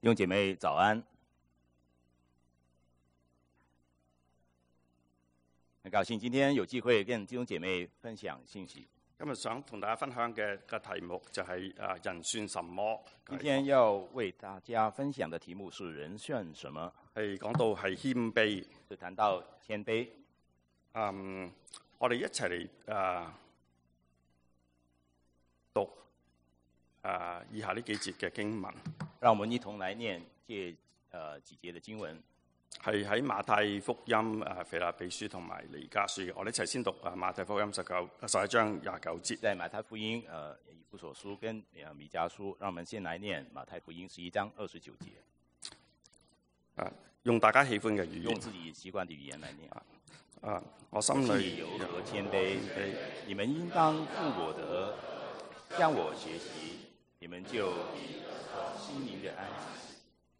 弟兄姐妹早安，很高興今天有機會跟弟兄姐妹分享信息。 今日想同大家分享嘅題目就係人算什麼？ 今天要為大家分享的題目是人算什麼？ 係講到係謙卑， 是談到謙卑。 我哋一齊嚟讀以下呢幾節嘅經文。 讓我們一同來念幾節的經文。 係喺馬太福音、腓立比書同埋彌迦書嘅。我哋一齊先讀馬太福音11章29節。 在馬太福音、以弗所書跟彌迦書，讓我們先來念馬太福音11章29節。 用大家喜歡嘅語言， 用自己習慣的語言來念。 我心裏有何謙卑，你們應當負我的，向我學習，你們就心靈的安息。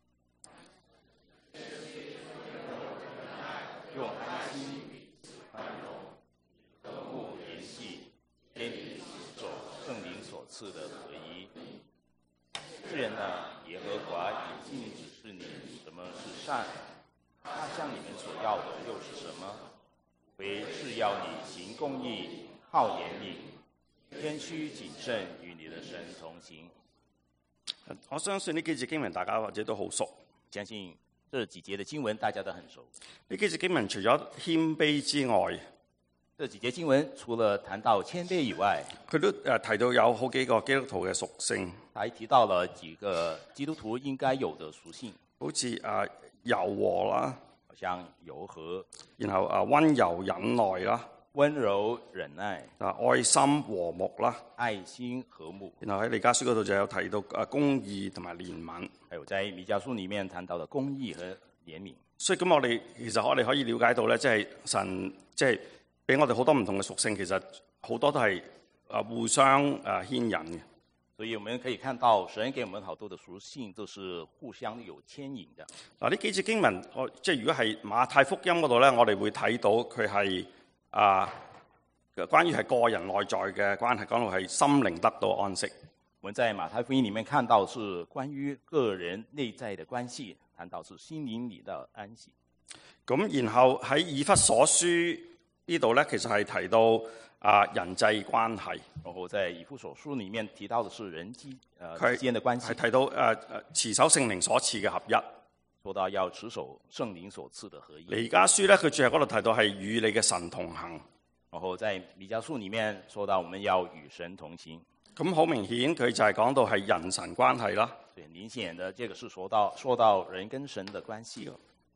用愛心、寬容、和睦聯繫，給你所聖靈所賜的合一。世人呢，耶和華已經指示你什麼是善，他向你們所要的又是什麼？為是要你行公義、好憐憫、謙虛謹慎，與你的神同行。 我相信呢幾節經文大家或者都好熟。 相信這幾節的經文大家都很熟。 呢幾節經文除咗謙卑之外， 這幾節經文除了談到謙卑以外， 佢都提到有好幾個基督徒嘅屬性。 還提到了幾個基督徒應該有的屬性， 好似柔和啦， 好像柔和， 然後溫柔忍耐啦， 溫柔忍耐， 愛心和睦啦， 愛心和睦。 然後喺彌迦書嗰度就有提到公義同埋憐憫。 還有在彌迦書裡面談到的公義和憐憫。 所以咁其實我哋可以了解到咧，即係神即係俾我哋好多唔同嘅屬性，其實好多都係互相牽引嘅。 所以我們可以看到神給我們好多的屬性都是互相有牽引的。 嗱，呢幾節經文，即係如果係馬太福音嗰度咧，我哋會睇到佢係關於係個人內在嘅關係，講到係心靈得到安息。 我們在馬太福音裡面看到是關於個人內在的關係，談到是心靈裡的安息。 咁然後喺以弗所書呢度咧，其實係提到人際關係。 然後在以弗所書裡面提到的是人之間的關係， 係提到持守聖靈所賜嘅合一。 說到要持守聖靈所賜的合一。 彌迦書咧，佢最後嗰度提到係與你嘅神同行。 然後在彌迦書裡面說到我們要與神同行。 咁好明顯，佢就係講到係人神關係啦。 對，明顯的，這個是說到人跟神的關係。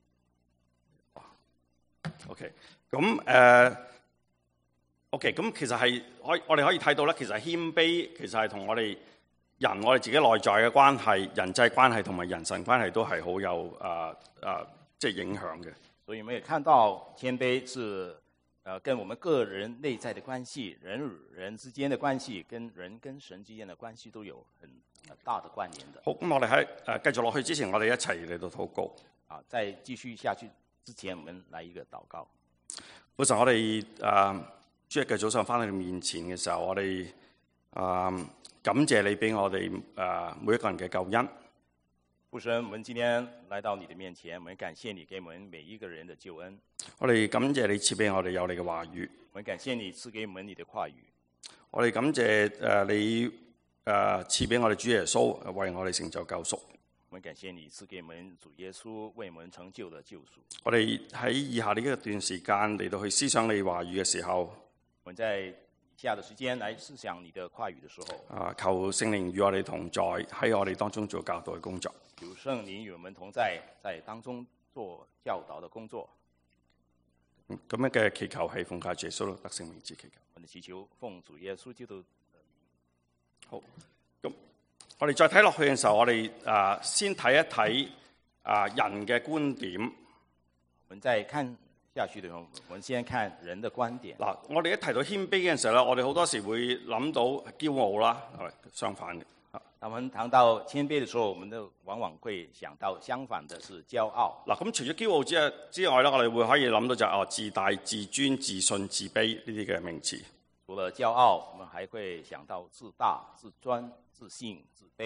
OK， 咁OK， 咁其實係我哋可以睇到咧，其實謙卑其實係同我哋自己內在嘅關係、人際關係同埋人神關係都係好有即係影響嘅。 所以我們也看到謙卑是跟我們個人內在的關係、人與人之間的關係，跟人跟神之間的關係都有很大的關聯的。 好，咁我哋喺繼續落去之前，我哋一齊嚟到禱告。 在繼續下去之前，我們來一個禱告。 早晨，我哋主日嘅早上翻到你面前嘅時候，我哋感謝你俾我哋每一個人嘅救恩。 父神，我們今天來到你的面前，我們感謝你給我們每一個人的救恩。 我哋感謝你賜俾我哋有你嘅話語。 我們感謝你賜給我們你的話語。 我哋感謝你賜俾我哋主耶穌為我哋成就救贖。 我們感謝你賜給我們主耶穌為我們成就的救贖。 我哋喺以下呢一段時間嚟到去思想你話語嘅時候， 我們在以下的時間來思想你的話語的時候， 求聖靈與我哋同在，喺我哋當中做教導嘅工作。 求聖靈與我們同在，在當中做教導的工作。 咁樣嘅祈求係奉靠耶穌得勝名字祈求。 我哋祈求奉主耶穌基督。 好，咁我哋再睇落去嘅時候，我哋先睇一睇人嘅觀點。 我們再看下去嘅時候，我們先看人的觀點。 嗱，我哋一提到謙卑嘅時候咧，我哋好多時會諗到驕傲啦，係相反嘅。 當我們談到謙卑的時候，我們都往往會想到相反的是驕傲。 嗱，咁除咗驕傲之外咧，我哋會可以諗到就係自大、自尊、自信、自卑呢啲嘅名詞。 除了驕傲，我們還會想到自大、自尊、自信、自卑。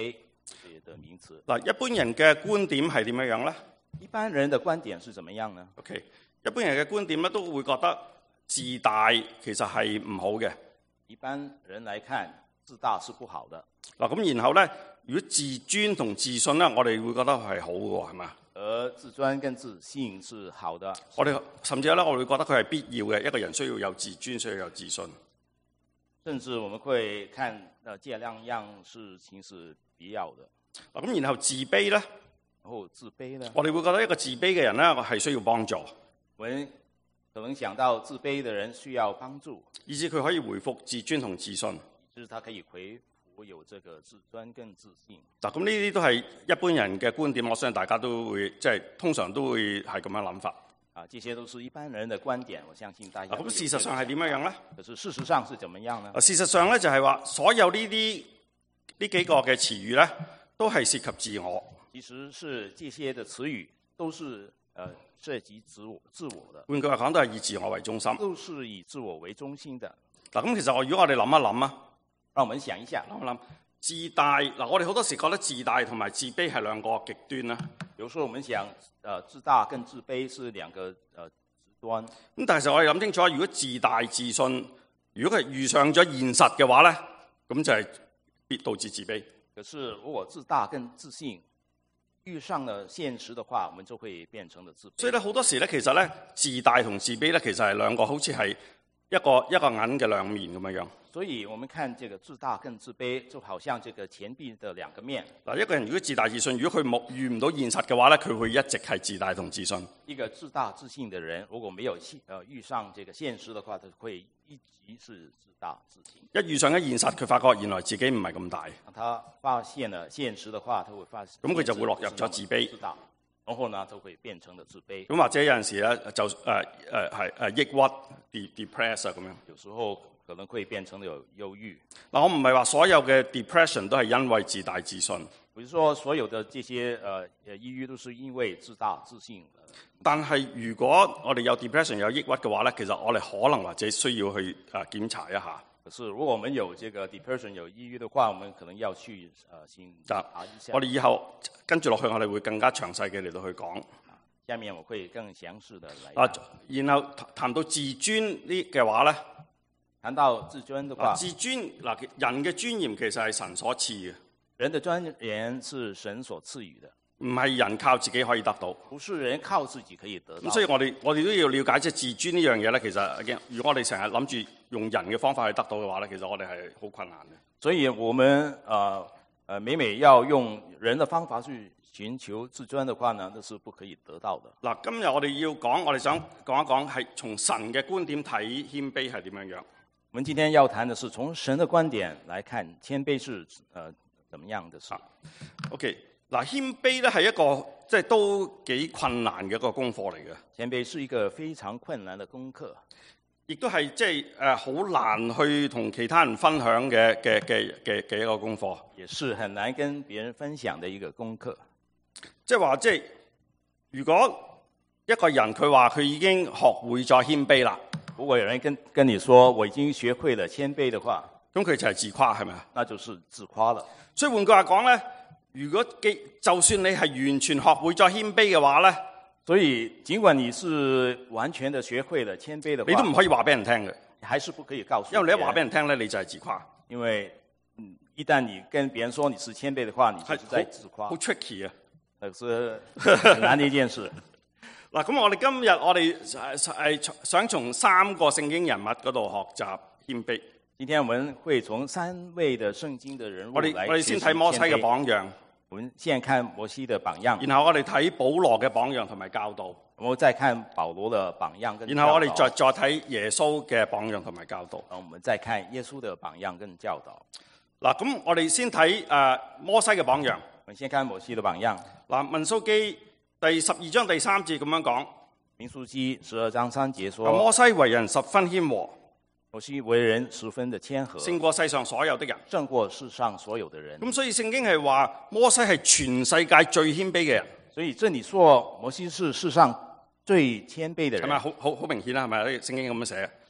这些的名詞。 嗱，一般人嘅觀點係點樣呢？ 一般人的觀點是怎麼樣呢？ OK， 一般人嘅觀點咧都會覺得自大其實係唔好嘅。 一般人來看，自大是不好的。 嗱，咁然後咧，如果自尊同自信咧，我哋會覺得係好嘅喎，係嘛？ 而自尊跟自信是好的。 我哋甚至咧，我哋會覺得佢係必要嘅，一個人需要有自尊，需要有自信。 甚至我們會看，這兩樣事情是必要的。 嗱，咁然後自卑咧， 然後自卑呢？ 我哋會覺得一個自卑嘅人咧係需要幫助， 我們可能想到自卑的人需要幫助， 以至佢可以回復自尊同自信。 就是他可以恢復有這個自尊跟自信。 嗱，咁呢啲都係一般人嘅觀點，我相信大家都會通常都會係咁樣諗法。 啊，這些都是一般人的觀點，我相信大家。 咁事實上係點樣呢？ 可是事實上是怎麼樣呢？ 事實上咧就係話，所有呢幾個嘅詞語咧，都係涉及自我。 其實是這些的詞語都是涉及自我的。 換句話講，都係以自我為中心。 都是以自我為中心的。 嗱，咁其實如果我哋諗一諗啊， 讓我們想一下， 諗一諗自大嗱，我哋好多時覺得自大同埋自卑係兩個極端啦。 有時候我們想，自大跟自卑是兩個極端。 咁但係其實我哋諗清楚，如果自大自信，如果佢遇上咗現實嘅話咧，咁就係必導致自卑。 可是如果自大跟自信遇上了現實的話，我們就會變成了自卑。 所以咧好多時咧，其實咧自大同自卑咧，其實係兩個好似係一個銀嘅兩面咁樣樣。 所以我們看這個自大跟自卑，就好像這個錢幣的兩個面。 嗱，一個人如果自大自信，如果佢遇唔到現實嘅話咧，佢會一直係自大同自信。 一個自大自信的人，如果沒有遇上這個現實的話，他會一直是自大自信。 一遇上咗現實，佢發覺原來自己唔係咁大。 他發現了現實的話，他會發現。 咁佢就會落入咗自卑。 然後呢，就會變成了自卑。 咁或者有陣時咧，就抑鬱 depress 啊咁樣。 有時候可能會變成了有憂鬱。 嗱，我唔係話所有嘅 depression 都係因為自大自信。 比如說，所有的這些抑鬱都是因為自大自信。 但係如果我哋有 depression 有抑鬱嘅話咧，其實我哋可能或者需要去檢查一下。 可是如果我們有這個 depression 有抑鬱的話，我們可能要去先查一下。 我哋以後跟住落去，我哋會更加詳細嘅嚟到去講。 下面我會更詳細的來。 然後談到自尊呢嘅話咧， 談到自尊的話， 自尊嗱，人嘅尊嚴其實係神所賜嘅。 人的尊嚴是神所賜予的， 唔係人靠自己可以得到。 不是人靠自己可以得到。 咁所以我哋都要了解即係自尊呢樣嘢咧。其實如果我哋成日諗住用人嘅方法去得到嘅話咧，其實我哋係好困難嘅。 所以我們每要用人的方法去尋求自尊的話呢，那是不可以得到的。 嗱，今日我哋要講，我哋想講一講係從神嘅觀點睇謙卑係點樣樣。 我們今天要談的是從神的觀點來看謙卑是怎麼樣的事。 OK， 嗱，謙卑咧係一個即係都幾困難嘅一個功課嚟嘅。 謙卑是一個非常困難的功課， 亦都係即係好難去同其他人分享嘅一個功課。 也是很難跟別人分享的一個功課。 即係話，即係如果一個人佢話佢已經學會咗謙卑啦， 如果有人跟你說我已經學會了謙卑的話， 咁佢就係自誇，係咪啊？ 那就是自誇了。 所以換句話講咧，如果就算你係完全學會咗謙卑嘅話咧， 所以盡管你是完全的學會了謙卑的話， 你都唔可以話俾人聽嘅， 還是不可以告訴。 因為你一話俾人聽咧，你就係自誇。 因為一旦你跟別人說你是謙卑的話，你就是在自誇。 好 tricky 啊！ 是很難的一件事。 嗱，咁我哋今日我哋係想從3個聖經人物嗰度學習謙卑。 今天我們會從3位的聖經的人物來學習謙卑。 我哋先睇摩西嘅榜樣。 我們先看摩西的榜樣。 然後我哋睇保羅嘅榜樣同埋教導。 我們再看保羅的榜樣跟教導。 然後我哋再睇耶穌嘅榜樣同埋教導。 然後我們再看耶穌的榜樣跟教導。 嗱，咁我哋先睇摩西嘅榜樣。 我們先看摩西的榜樣。 嗱，民數記第12章第3節咁樣講。 民數記12章3節說： 摩西為人十分謙和。 摩西為人十分的謙和， 勝過世上所有的人。 勝過世上所有的人。 咁所以聖經係話摩西係全世界最謙卑嘅人。 所以這裡說摩西是世上最謙卑的人。 係咪好明顯啦？係咪？聖經咁樣寫。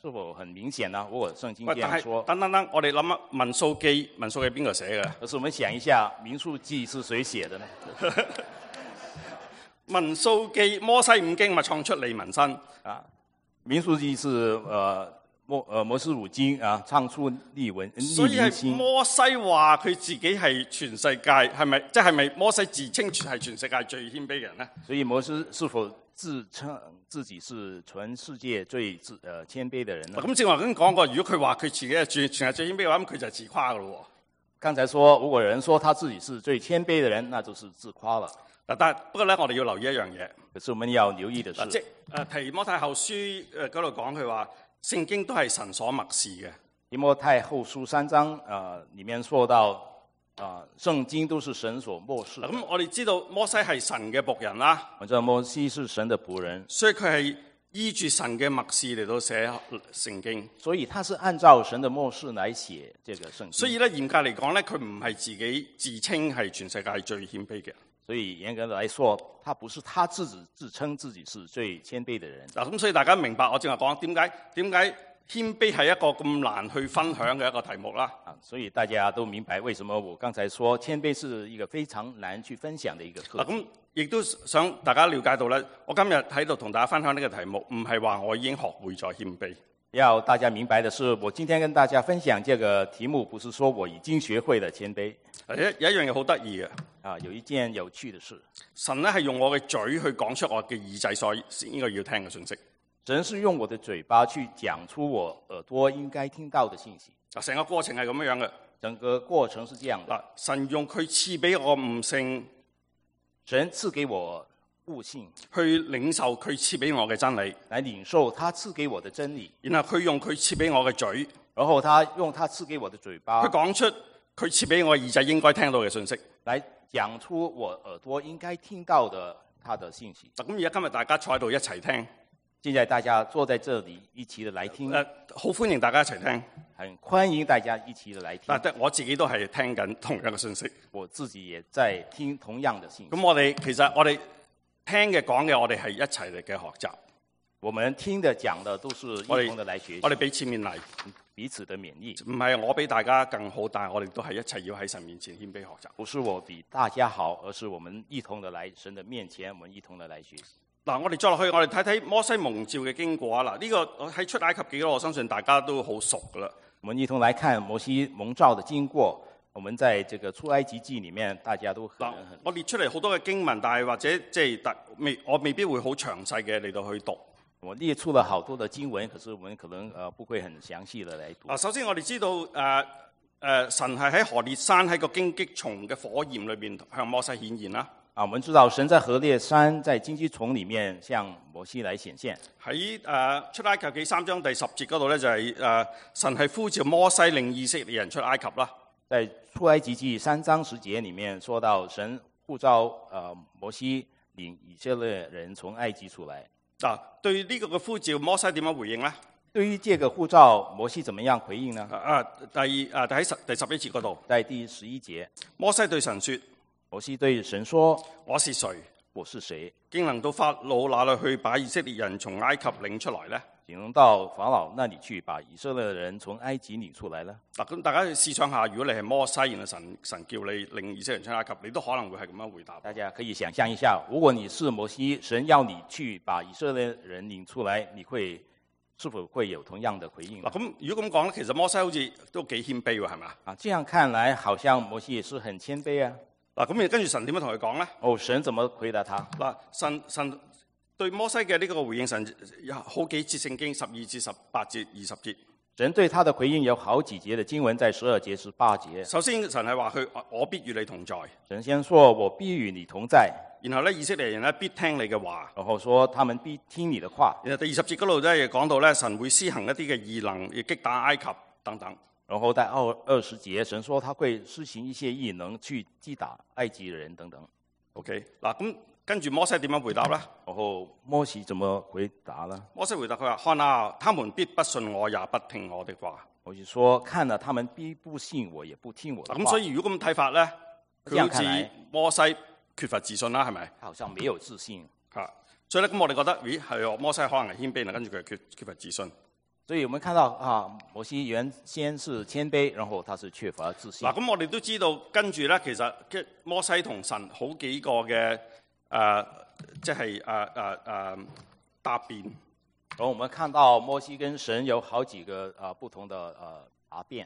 是否很明顯呢？如果聖經喂，但係這樣說， 等，我哋諗下民數記邊個寫嘅？ 可是我們想一下，民數記是誰寫的呢？ 民數記摩西五經咪創出利民申啊，民數記是摩西五經啊，創出利民所以係申。 摩西話佢自己係全世界，係咪即係咪摩西自稱係全世界最謙卑嘅人呢？ 所以摩西是否自稱自己是全世界最謙卑的人呢？ 咁正話已經講過，如果佢話佢自己係全係最謙卑嘅話，咁佢就係自誇㗎咯。 剛才說，如果有人說他自己是最謙卑的人，那就是自誇了。 但不過咧，我哋要留意一樣嘢。 可是我們要留意的是， 即提摩太後書嗰度講佢話，聖經都係神所默示嘅。 提摩太後書3章裡面說到聖經都是神所默示。 咁我哋知道摩西係神嘅僕人啦。 我知道摩西是神的僕人， 所以佢係依住神嘅默示嚟到寫聖經。 所以他是按照神的默示來寫這個聖經。 所以咧，嚴格嚟講咧，佢唔係自己自稱係全世界最謙卑嘅。 所以嚴格來說，他不是他自稱自己是最謙卑的人。 嗱，咁所以大家明白我正話講點解謙卑係一個咁難去分享嘅一個題目啦。 所以大家都明白為什麼我剛才說謙卑是一個非常難去分享的一個課題。 咁亦都想大家了解到咧，我今日喺度同大家分享呢個題目，唔係話我已經學會咗謙卑。 要大家明白的是，我今天跟大家分享這個題目，不是說我已經學會了謙卑。 有一樣嘢好得意嘅。 有一件有趣的事， 神咧係用我嘅嘴去講出我嘅耳仔所應該要聽嘅信息。 神是用我的嘴巴去講出我耳朵應該聽到的信息。 成個過程係咁樣嘅。 整個過程是這樣的。 神用佢賜俾我悟性， 神賜給我悟性， 去領受佢賜俾我嘅真理， 來領受他賜給我的真理。 然後佢用佢賜俾我嘅嘴， 然後他用他賜給我的嘴巴， 佢講出佢賜俾我耳仔應該聽到嘅信息， 來講出我耳朵應該聽到的他的信息。 咁而家今日大家坐喺度一齊聽， 現在大家坐在這裡一起的來聽， 好歡迎大家一齊聽， 很歡迎大家一起的來聽。 但我自己都係聽緊同樣嘅信息， 我自己也在聽同樣的信息。 咁其實我哋聽嘅講嘅，我哋係一齊嚟嘅學習。 我們聽的講的都是一同的來學習。 我哋彼此勉勵， 彼此的勉勵。 唔係我比大家更好，但係我哋都係一齊要喺神面前謙卑學習。 不是我比大家好，而是我們一同的來神的面前，我們一同的來學習。 嗱，我哋再落去，我哋睇睇摩西蒙召嘅經過啊！嗱，呢個喺出埃及記我相信大家都好熟噶啦。 我們一同來看摩西蒙召的經過。我們在這個出埃及記裡面，大家都我列出嚟好多嘅經文，但係或者我未必會好詳細嘅嚟到去讀。 我列出了好多的經文，可是我們可能不會很詳細的來讀。 首先我哋知道神係喺何烈山喺個荊棘叢嘅火焰裏邊向摩西顯現啦。 我們知道神在何烈山在荊棘叢裡面向摩西來顯現。 喺出埃及記3章第10節嗰度咧，就係神係呼召摩西領以色列人出埃及啦。 在出埃及記3章10節裡面說到神呼召摩西領以色列人從埃及出來。 對呢個嘅呼召，摩西點樣回應呢？ 對於這個呼召，摩西怎麼樣回應呢？ 喺第11節嗰度， 在第11節， 摩西對神說： 摩西對神說： 我是誰？ 我是誰？ 竟能到法老那裏去把以色列人從埃及領出來呢？ 竟能到法老那裡去把以色列人從埃及領出來呢？ 咁大家試想下，如果你係摩西，然後神叫你領以色列人出埃及，你都可能會係咁樣回答。 大家可以想象一下，如果你是摩西，神要你去把以色列人領出來，你是否會有同樣的回應？ 咁如果咁講咧，其實摩西好似都幾謙卑喎，係咪？ 這樣看來，好像摩西也是很謙卑啊。 咁跟住神點樣同佢講咧？ 神怎麼回答他？ 神對摩西嘅呢個回應，神有好幾節聖經12至18節20節。 神對他的回應有好幾節的經文，在12節18節。 首先神係話我必與你同在。 神先說我必與你同在。 然後咧，以色列人咧必聽你嘅話。 然後說他們必聽你的話。 然後第20節嗰度咧，亦講到咧，神會施行一啲嘅異能，亦擊打埃及等等。 然後在20節，神說他會施行一些異能去擊打埃及人等等。 OK， 咁跟住摩西點樣回答咧？ 然後摩西怎麼回答呢？ 摩西回答佢話：看啊，他們必不信我，也不聽我的話。 摩西說：看了，他們必不信我，也不聽我的話。 咁所以如果咁睇法咧，佢好似摩西缺乏自信啦，係咪？ 好像沒有自信。 所以咧，咁我哋覺得，咦，係摩西可能係謙卑啦，跟住佢缺乏自信。 所以我們看到啊，摩西原先是謙卑，然後他是缺乏自信。 嗱，咁我哋都知道，跟住咧，其實摩西同神好幾個嘅即係答辯。 然後我們看到摩西跟神有好幾個不同的答辯。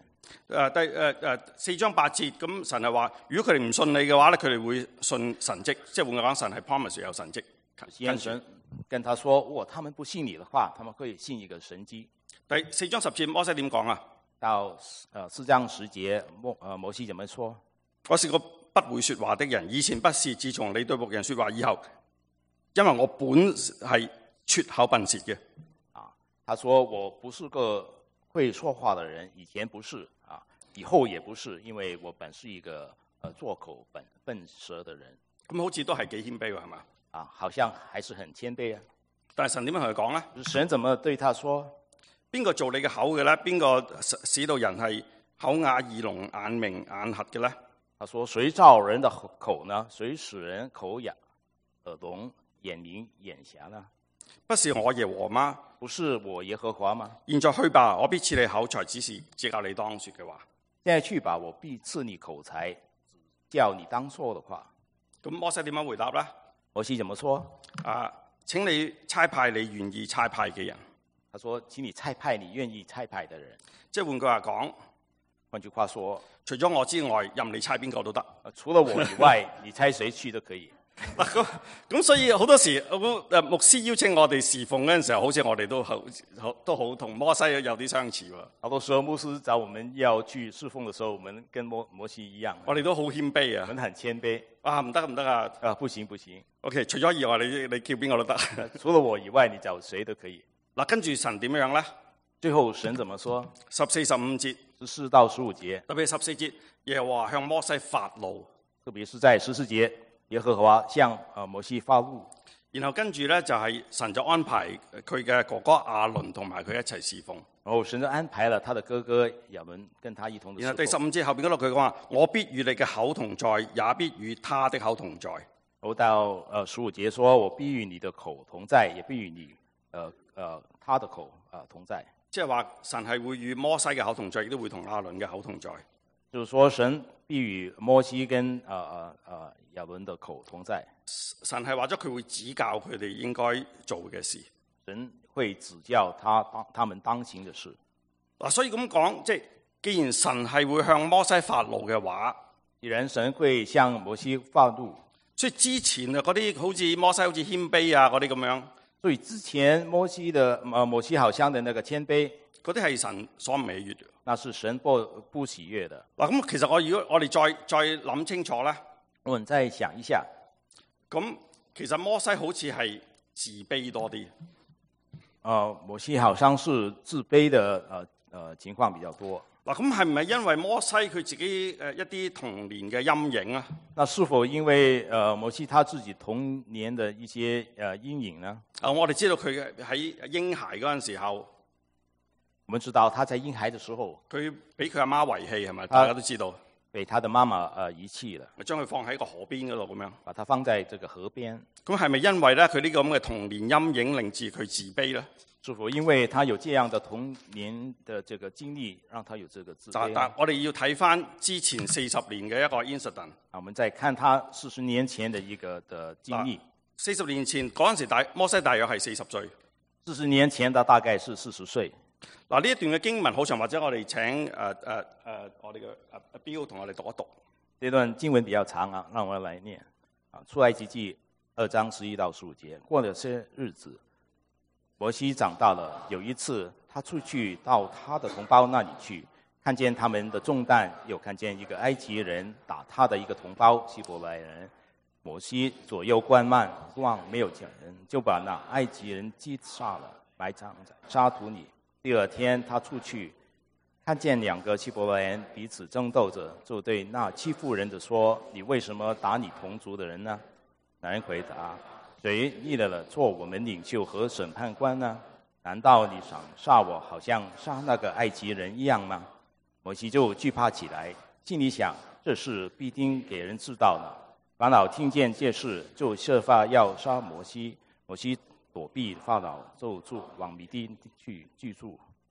4章8節，咁神係話，如果佢哋唔信你嘅話咧，佢哋會信神蹟，即係換句講，神係 promise 有神蹟。 先神跟他說，如果他們不信你的話，他們會信一個神蹟。 第4章10節，摩西點講啊？ 到4章10節，摩西怎麼說？ 我是個不會說話的人，以前不是，自從你對僕人說話以後，因為我本係拙口笨舌嘅。 他說我不是個會說話的人，以前不是啊，以後也不是，因為我本是一個作口笨舌的人。 咁好似都係幾謙卑喎，係嘛？ 啊，好像還是很謙卑啊。 但係神點樣同佢講咧？ 神怎麼對他說？ 邊個做你嘅口嘅咧？邊個使到人係口啞耳聾眼明眼瞎嘅咧？ 他說：誰造人的口呢？誰使人口啞耳聾眼明眼瞎呢？ 不是我耶和華嗎？ 不是我耶和華嗎？ 現在去吧，我必賜你口才，指示教你當說嘅話。 現在去吧，我必賜你口才，叫你當說的話。 咁摩西點樣回答咧？ 摩西怎麼說？ 請你差派你願意差派嘅人。 他說：請你差派你願意差派的人。 即係換句話講， 換句話說， 除咗我之外，任你差邊個都得。 除了我以外，你差誰去都可以。 咁所以好多時，牧師邀請我哋侍奉嗰陣時候，好似我哋都好同摩西有啲相似喎。 好多時候牧師找我們要去侍奉的時候，我們跟摩西一樣， 我哋都好謙卑啊。 我們很謙卑。 唔得啊！ 不行不行。 OK， 除咗以外，你叫邊個都得。 除了我以外，你找誰都可以。 嗱，跟住神點樣咧？ 最後神怎麼說 ？14、15節 ，14到15節， 特別14節，耶和華向摩西發怒， 特別是在14節，耶和華向摩西發怒。 然後跟住咧就係神就安排佢嘅哥哥亞倫同埋佢一齊侍奉。 然後神就安排了他的哥哥亞倫跟他一同的侍奉。 然後第15節後邊嗰度佢講話：我必與你嘅口同在，也必與他的口同在。 然後到15節說：我必與你的口同在，也必與你他的口同在。即係話神係會與摩西嘅口同在，亦都會同亞倫嘅口同在。 就是說神必與摩西跟亞倫的口同在。 神係話咗佢會指教佢哋應該做嘅事。 神會指教他們當行的事。 嗱，所以咁講，即係既然神係會向摩西發怒嘅話， 既然神會向摩西發怒， 所以之前啊嗰啲好似摩西好似謙卑啊嗰啲咁樣。 所以之前摩西好像的那個謙卑， 嗰啲係神所唔喜悅嘅， 那是神不喜悅的。 嗱，咁其實如果我哋再諗清楚咧， 我們再想一下， 咁其實摩西好似係自卑多啲。 摩西好像是自卑的情況比較多。 嗱，咁係唔係因為摩西佢自己一啲童年嘅陰影啊？ 那是否因為摩西他自己童年的一些陰影呢？ 我哋知道佢喺嬰孩嗰陣時候， 我們知道他在嬰孩的時候， 佢俾佢阿媽遺棄係咪？大家都知道， 被他的媽媽遺棄了， 將佢放喺個河邊嗰度咁樣， 把他放在這個河邊。 咁係咪因為咧佢呢個咁嘅童年陰影令至佢自卑咧？ 是否因為他有這樣的童年的這個經歷，讓他有這個自卑？ 但我哋要睇翻之前40年嘅一個 incident。 我們再看他40年前的一個的經歷。 40年前嗰陣時，摩西大約係40歲。 40年前他大概是40歲。 嗱，呢一段嘅經文好長，或者我哋請我哋嘅阿標同我哋讀一讀。 這段經文比較長啊，讓我來念。出埃及記2章11到15節。過了些日子，摩西長大了，有一次他出去到他的同胞那裡去，看見他們的重擔，又看見一個埃及人打他的一個同胞希伯來人。摩西左右觀望沒有見人，就把那埃及人擊殺了，埋葬在沙土裡。第二天他出去，看見兩個希伯來人彼此爭鬥着，就對那欺負人的說：你為什麼打你同族的人呢？那人回答：誰立了做我們領袖和審判官呢？難道你想殺我，好像殺那個埃及人一樣嗎？摩西就懼怕起來，心裡想：這事必定給人知道了。法老聽見這事，就設法要殺摩西。摩西躲避法老，就往米甸去居住。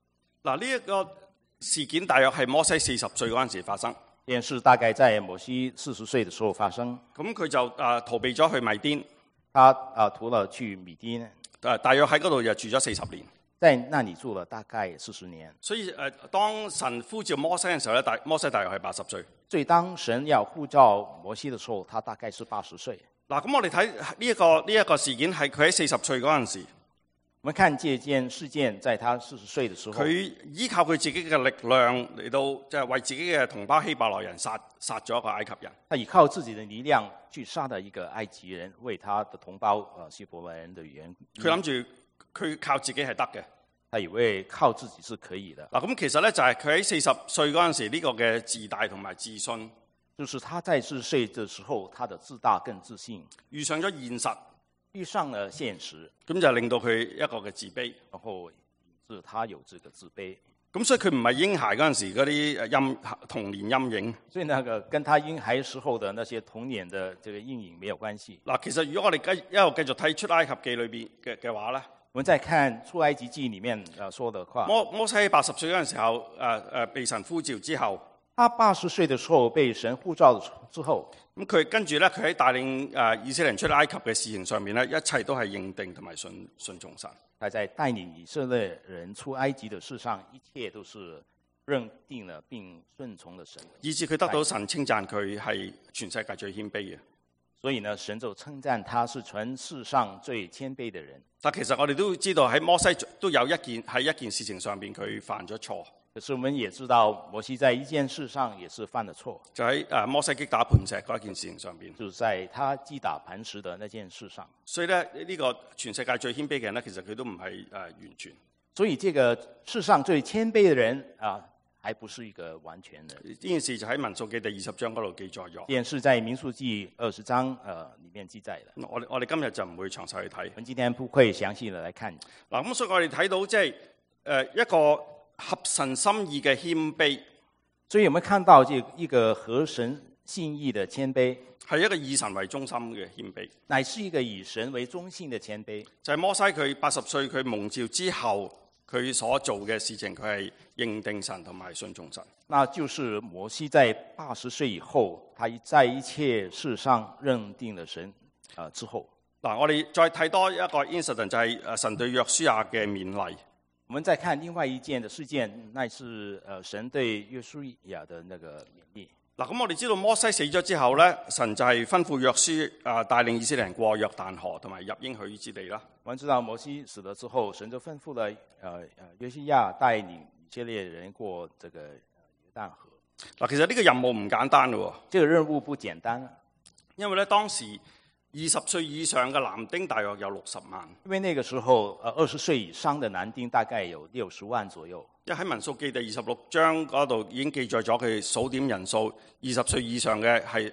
嗱，呢一個事件大約係摩西40歲嗰陣時發生。 這件事大概在摩西40歲的時候發生。 咁佢就逃避咗去米甸， 他逃了去米甸， 大約喺嗰度就住咗40年。 在那裡住了大概40年。 所以當神呼召摩西嘅時候咧，摩西大約係80歲。 所以當神要呼召摩西的時候，他大概是80歲。 嗱，咁我哋睇呢一個事件係佢喺40歲嗰陣時。 我們看這件事件，在他40歲的時候， 佢依靠佢自己嘅力量嚟到，即係為自己嘅同胞希伯來人殺咗一個埃及人。 他依靠自己的力量去殺了一個埃及人，為他的同胞希伯來人的緣。 佢諗住佢靠自己係得嘅。 他以為靠自己是可以的。 嗱，咁其實咧就係佢喺40歲嗰陣時呢個嘅自大同埋自信， 就是他在40歲的時候，他的自大更自信， 遇上咗現實， 遇上了現實， 咁就令到佢一個嘅自卑， 然後引致他有這個自卑。 咁所以佢唔係嬰孩嗰陣時嗰啲童年陰影。 所以那個跟他嬰孩時候的那些童年的這個陰影沒有關係。 嗱，其實如果我哋一路繼續睇出埃及記裏邊嘅話咧， 我們再看出埃及記裡面說的話， 摩西80歲嗰陣時候被神呼召之後， 他80歲的時候被神呼召之後， 咁佢跟住咧，佢喺帶領以色列人出埃及嘅事情上面咧，一切都係認定同埋順從神。 他在帶領以色列人出埃及的事上，一切都是認定了並順從了神， 以致佢得到神稱讚佢係全世界最謙卑嘅。 所以呢，神就稱讚他是全世上最謙卑的人。 但其實我哋都知道喺摩西都有一件事情上邊佢犯咗錯。 可是我們也知道，摩西在一件事上也是犯了錯， 就喺摩西擊打磐石嗰一件事情上邊， 就是在他擊打磐石的那件事上。所以咧，呢個全世界最謙卑嘅人咧，其實佢都唔係完全。 所以這個世上最謙卑的人還不是一個完全的。 呢件事就喺民數記第20章嗰度記載咗。 這件事在民數記20章裡面記載的。 我哋今日就唔會詳細去睇。 我們今天不會詳細的來看。 嗱，咁所以我哋睇到即係一個合神心意嘅謙卑。 所以我們看到這一個合神心意的謙卑， 係一個以神為中心嘅謙卑， 乃是一個以神為中心的謙卑。 就係摩西佢80歲佢蒙召之後，佢所做嘅事情，佢係認定神同埋順從神。 那就是摩西在80歲以後，他在一切事上認定了神之後。 嗱，我哋再睇多一個 incident， 就係神對約書亞嘅勉勵。 我們再看另外一件的事件，那是神對約書亞的那個勉勵。 嗱，咁我哋知道摩西死咗之後咧，神就係吩咐約書帶領以色列人過約旦河同埋入應許之地啦。 我們知道摩西死了之後，神就吩咐了約書亞帶領以色列人過這個約旦河。 嗱，其實呢個任務唔簡單嘅喎。 這個任務不簡單， 因為咧當時20歲以上嘅男丁大約有60萬。 因為那個時候20歲以上的男丁大概有60萬左右。 因為喺民數記第26章嗰度已經記載咗佢數點人數，20歲以上嘅係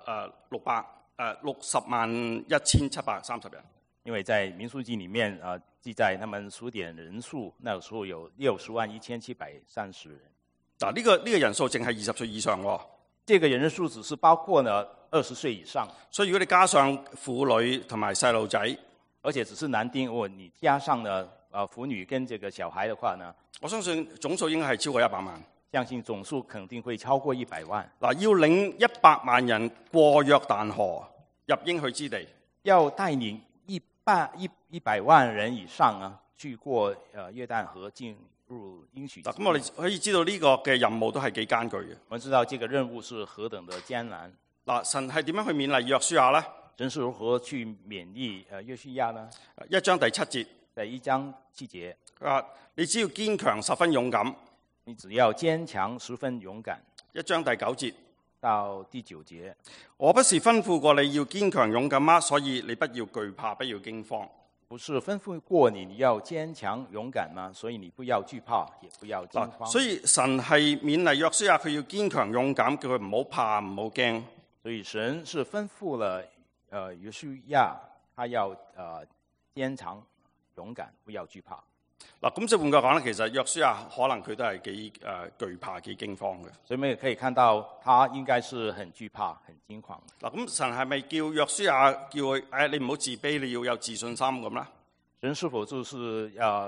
601730人。 因為在民數記裡面記載他們數點人數，那個時候有601730人。 嗱，呢個人數淨係20歲以上喎。 這個人數只是包括呢20歲以上。 所以如果你加上婦女同埋細路仔， 而且只是男丁，如果你加上呢婦女跟這個小孩的話呢， 我相信總數應該係超過100萬。 相信總數肯定會超過100萬。 嗱，要領100萬人過約旦河入應許之地， 要帶領100萬人以上去過約旦河進入應許之地。 咁我哋可以知道呢個嘅任務都係幾艱巨嘅。 我們知道這個任務是何等的艱難。 嗱，神係點樣去勉勵約書亞呢？ 神是如何去勉勵約書亞呢 ？1章第7節。 在1章7節。 你只要堅強，十分勇敢。 你只要堅強，十分勇敢。 1章第9節到第9節。 我不是吩咐過你要堅強勇敢嗎？所以你不要懼怕，不要驚慌。 不是吩咐過你要堅強勇敢嗎？所以你不要懼怕，也不要驚慌。 所以神係勉勵約書亞，佢要堅強勇敢，叫佢唔好怕，唔好驚。 所以神是吩咐了約書亞，他要堅強勇敢，不要懼怕。 嗱，咁即係換句講咧，其實約書亞可能佢都係幾懼怕、幾驚慌嘅。 所以我們也可以看到，他應該是很懼怕、很驚慌。 嗱，咁神係咪叫約書亞叫佢你唔好自卑，你要有自信心咁啦？ 神是否就是要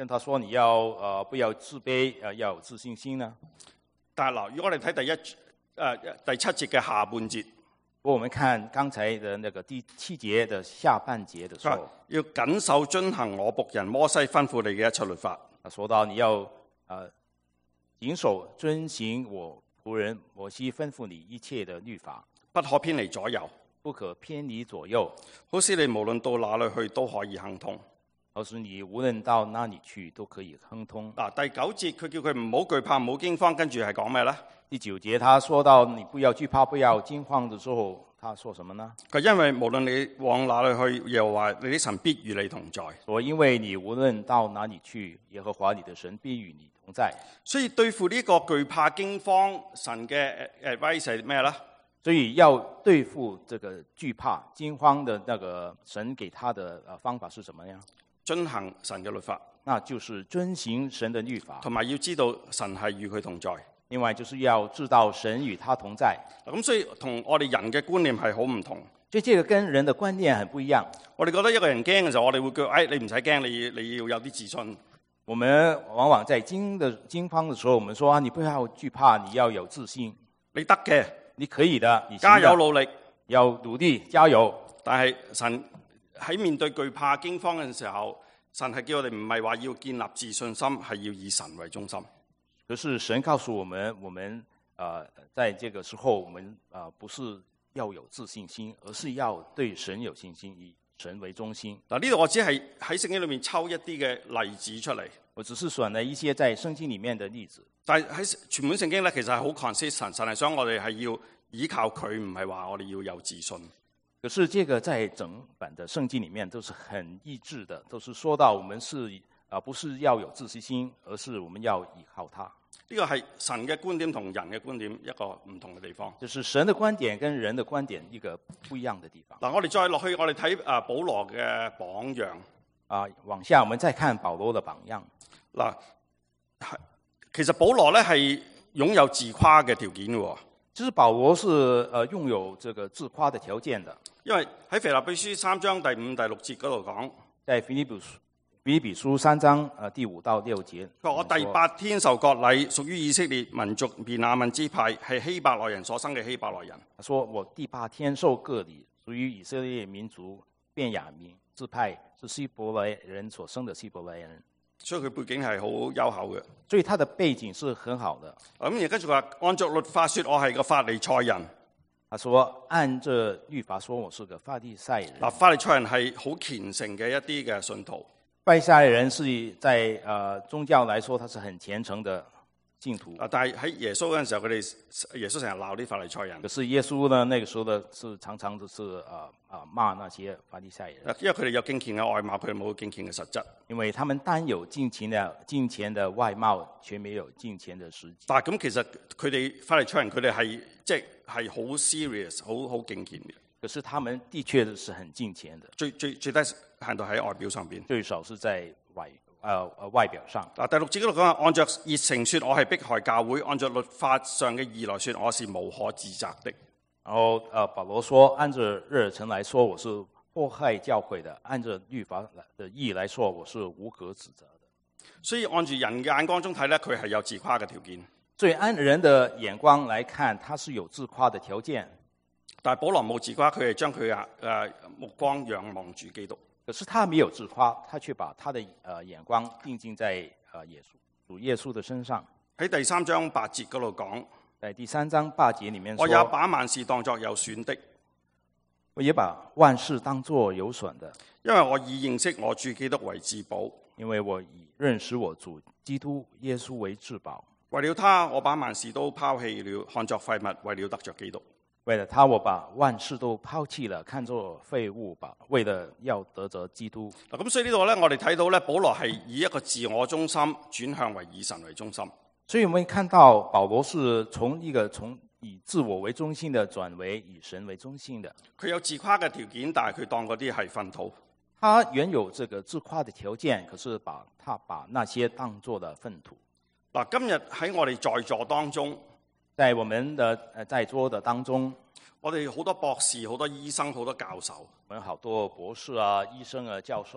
跟他說你要不要自卑，要有自信心呢？ 但係嗱，如果我哋睇第7節嘅下半節， 不過我們看剛才的那個第7節的下半節的時候， 要謹守遵行我僕人摩西吩咐你嘅一切律法。 說到你要謹守遵行我僕人摩西吩咐你一切的律法， 不可偏離左右， 不可偏離左右， 好使你無論到哪裏去都可以亨通。 好使你無論到哪裏去都可以亨通。 嗱，第9節佢叫佢唔好懼怕，唔好驚慌，跟住係講咩呢？ 第9節他說到你不要懼怕，不要驚慌的時候，他說什麼呢？ 佢因為無論你往哪裏去，耶和華你的神必與你同在。 說因為你無論到哪裏去，耶和華你的神必與你同在。 所以對付呢個懼怕驚慌，神嘅advice係咩呢？ 所以要對付這個懼怕驚慌的那個神給他的方法是什麼呀？ 遵行神嘅律法， 那就是遵行神的律法， 同埋要知道神係與佢同在。 另外就是要知道神與他同在。 咁所以同我哋人嘅觀念係好唔同。 所以這個跟人的觀念很不一樣。 我哋覺得一個人驚嘅時候，我哋會叫你唔使驚，你要有啲自信。 我們往往在驚慌的時候，我們說你不要懼怕，你要有自信， 你得嘅， 你可以的，你加油努力， 要努力加油。 但係神喺面對懼怕驚慌嘅時候，神係叫我哋唔係話要建立自信心，係要以神為中心。 可是神告訴我們，在這個時候，我們不是要有自信心，而是要對神有信心，以神為中心。 嗱，呢度我只係喺聖經裏面抽一啲嘅例子出嚟。 我只是選了一些在聖經裡面的例子。 但係喺全本聖經咧，其實係好 consistent， 神係想我哋係要依靠佢，唔係話我哋要有自信。 可是這個在整本的聖經裡面都是很一致的，都是說到我們是不是要有自信心，而是我們要依靠他。 呢個係神嘅觀點同人嘅觀點一個唔同嘅地方。 就是神的觀點跟人的觀點一個不一樣的地方。 嗱，我哋再落去，我哋睇保羅嘅榜樣。 往下我們再看保羅的榜樣。 嗱，其實保羅咧係擁有自誇嘅條件嘅。 其實保羅是擁有這個自誇的條件的。 因為喺腓立比書3章第5、第6節嗰度講， 在腓立比書3章第5到6節， 佢話我第8天受割禮，屬於以色列民族便雅憫支派，係希伯來人所生嘅希伯來人。 他說我第8天受割禮，屬於以色列民族便雅憫支派，是希伯來人所生的希伯來人。 所以佢背景係好優厚嘅。 所以他的背景是很好的。 咁而跟住話，按照律法說，我係個法利賽人。 他說按着律法說，我是個法利賽人。 嗱，法利賽人係好虔誠嘅一啲嘅信徒。 法利賽人是在宗教來說，他是很虔誠的信徒。 但係喺耶穌嗰陣時候，耶穌成日鬧啲法利賽人。 可是耶穌呢，那個時候呢，是常常都是罵那些法利賽人。 因為佢哋有敬虔嘅外貌，佢哋冇敬虔嘅實質。 因為他們單有敬虔的外貌，卻沒有敬虔的實際。 但係咁其實佢哋法利賽人，佢哋係即係好 serious， 好敬虔嘅。 可是他們的確是很敬虔的。 最低限度喺外表上邊。 最少是在外表上。 嗱，第6節嗰度講話，按照熱誠說，我係迫害教會；按照律法上嘅義來說，我是無可指責的。 然後保羅說，按照熱誠來說，我是迫害教會的；按照律法的義來說，我是無可指責的。 所以按住人嘅眼光中睇咧，佢係有自誇嘅條件。 所以按人的眼光來看，他是有自誇的條件。 但係保羅冇自誇，佢係將佢嘅目光仰望住基督。 可是他沒有自誇，他卻把他的眼光定睛在主耶穌的身上。 喺第3章8節嗰度講， 在第3章8節裡面說， 我也把萬事當作有損的， 我也把萬事當作有損的， 因為我以認識我主基督為至寶。 因為我以認識我主基督耶穌為至寶。 為了他，我把萬事都拋棄了，看作廢物，為了得着基督。 為了他，我把萬事都拋棄了，看作廢物吧，為了要得着基督。 咁所以呢度咧，我哋睇到咧，保羅係以一個自我中心轉向為以神為中心。 所以我們看到保羅是從以自我為中心的轉為以神為中心的。 佢有自誇嘅條件，但係佢當嗰啲係糞土。 他原有這個自誇的條件，可是把那些當作的糞土。 嗱，今日喺我哋在座當中， 在我們的在座的當中， 我哋好多博士、好多醫生、好多教授， 我們好多博士啊、醫生啊、教授，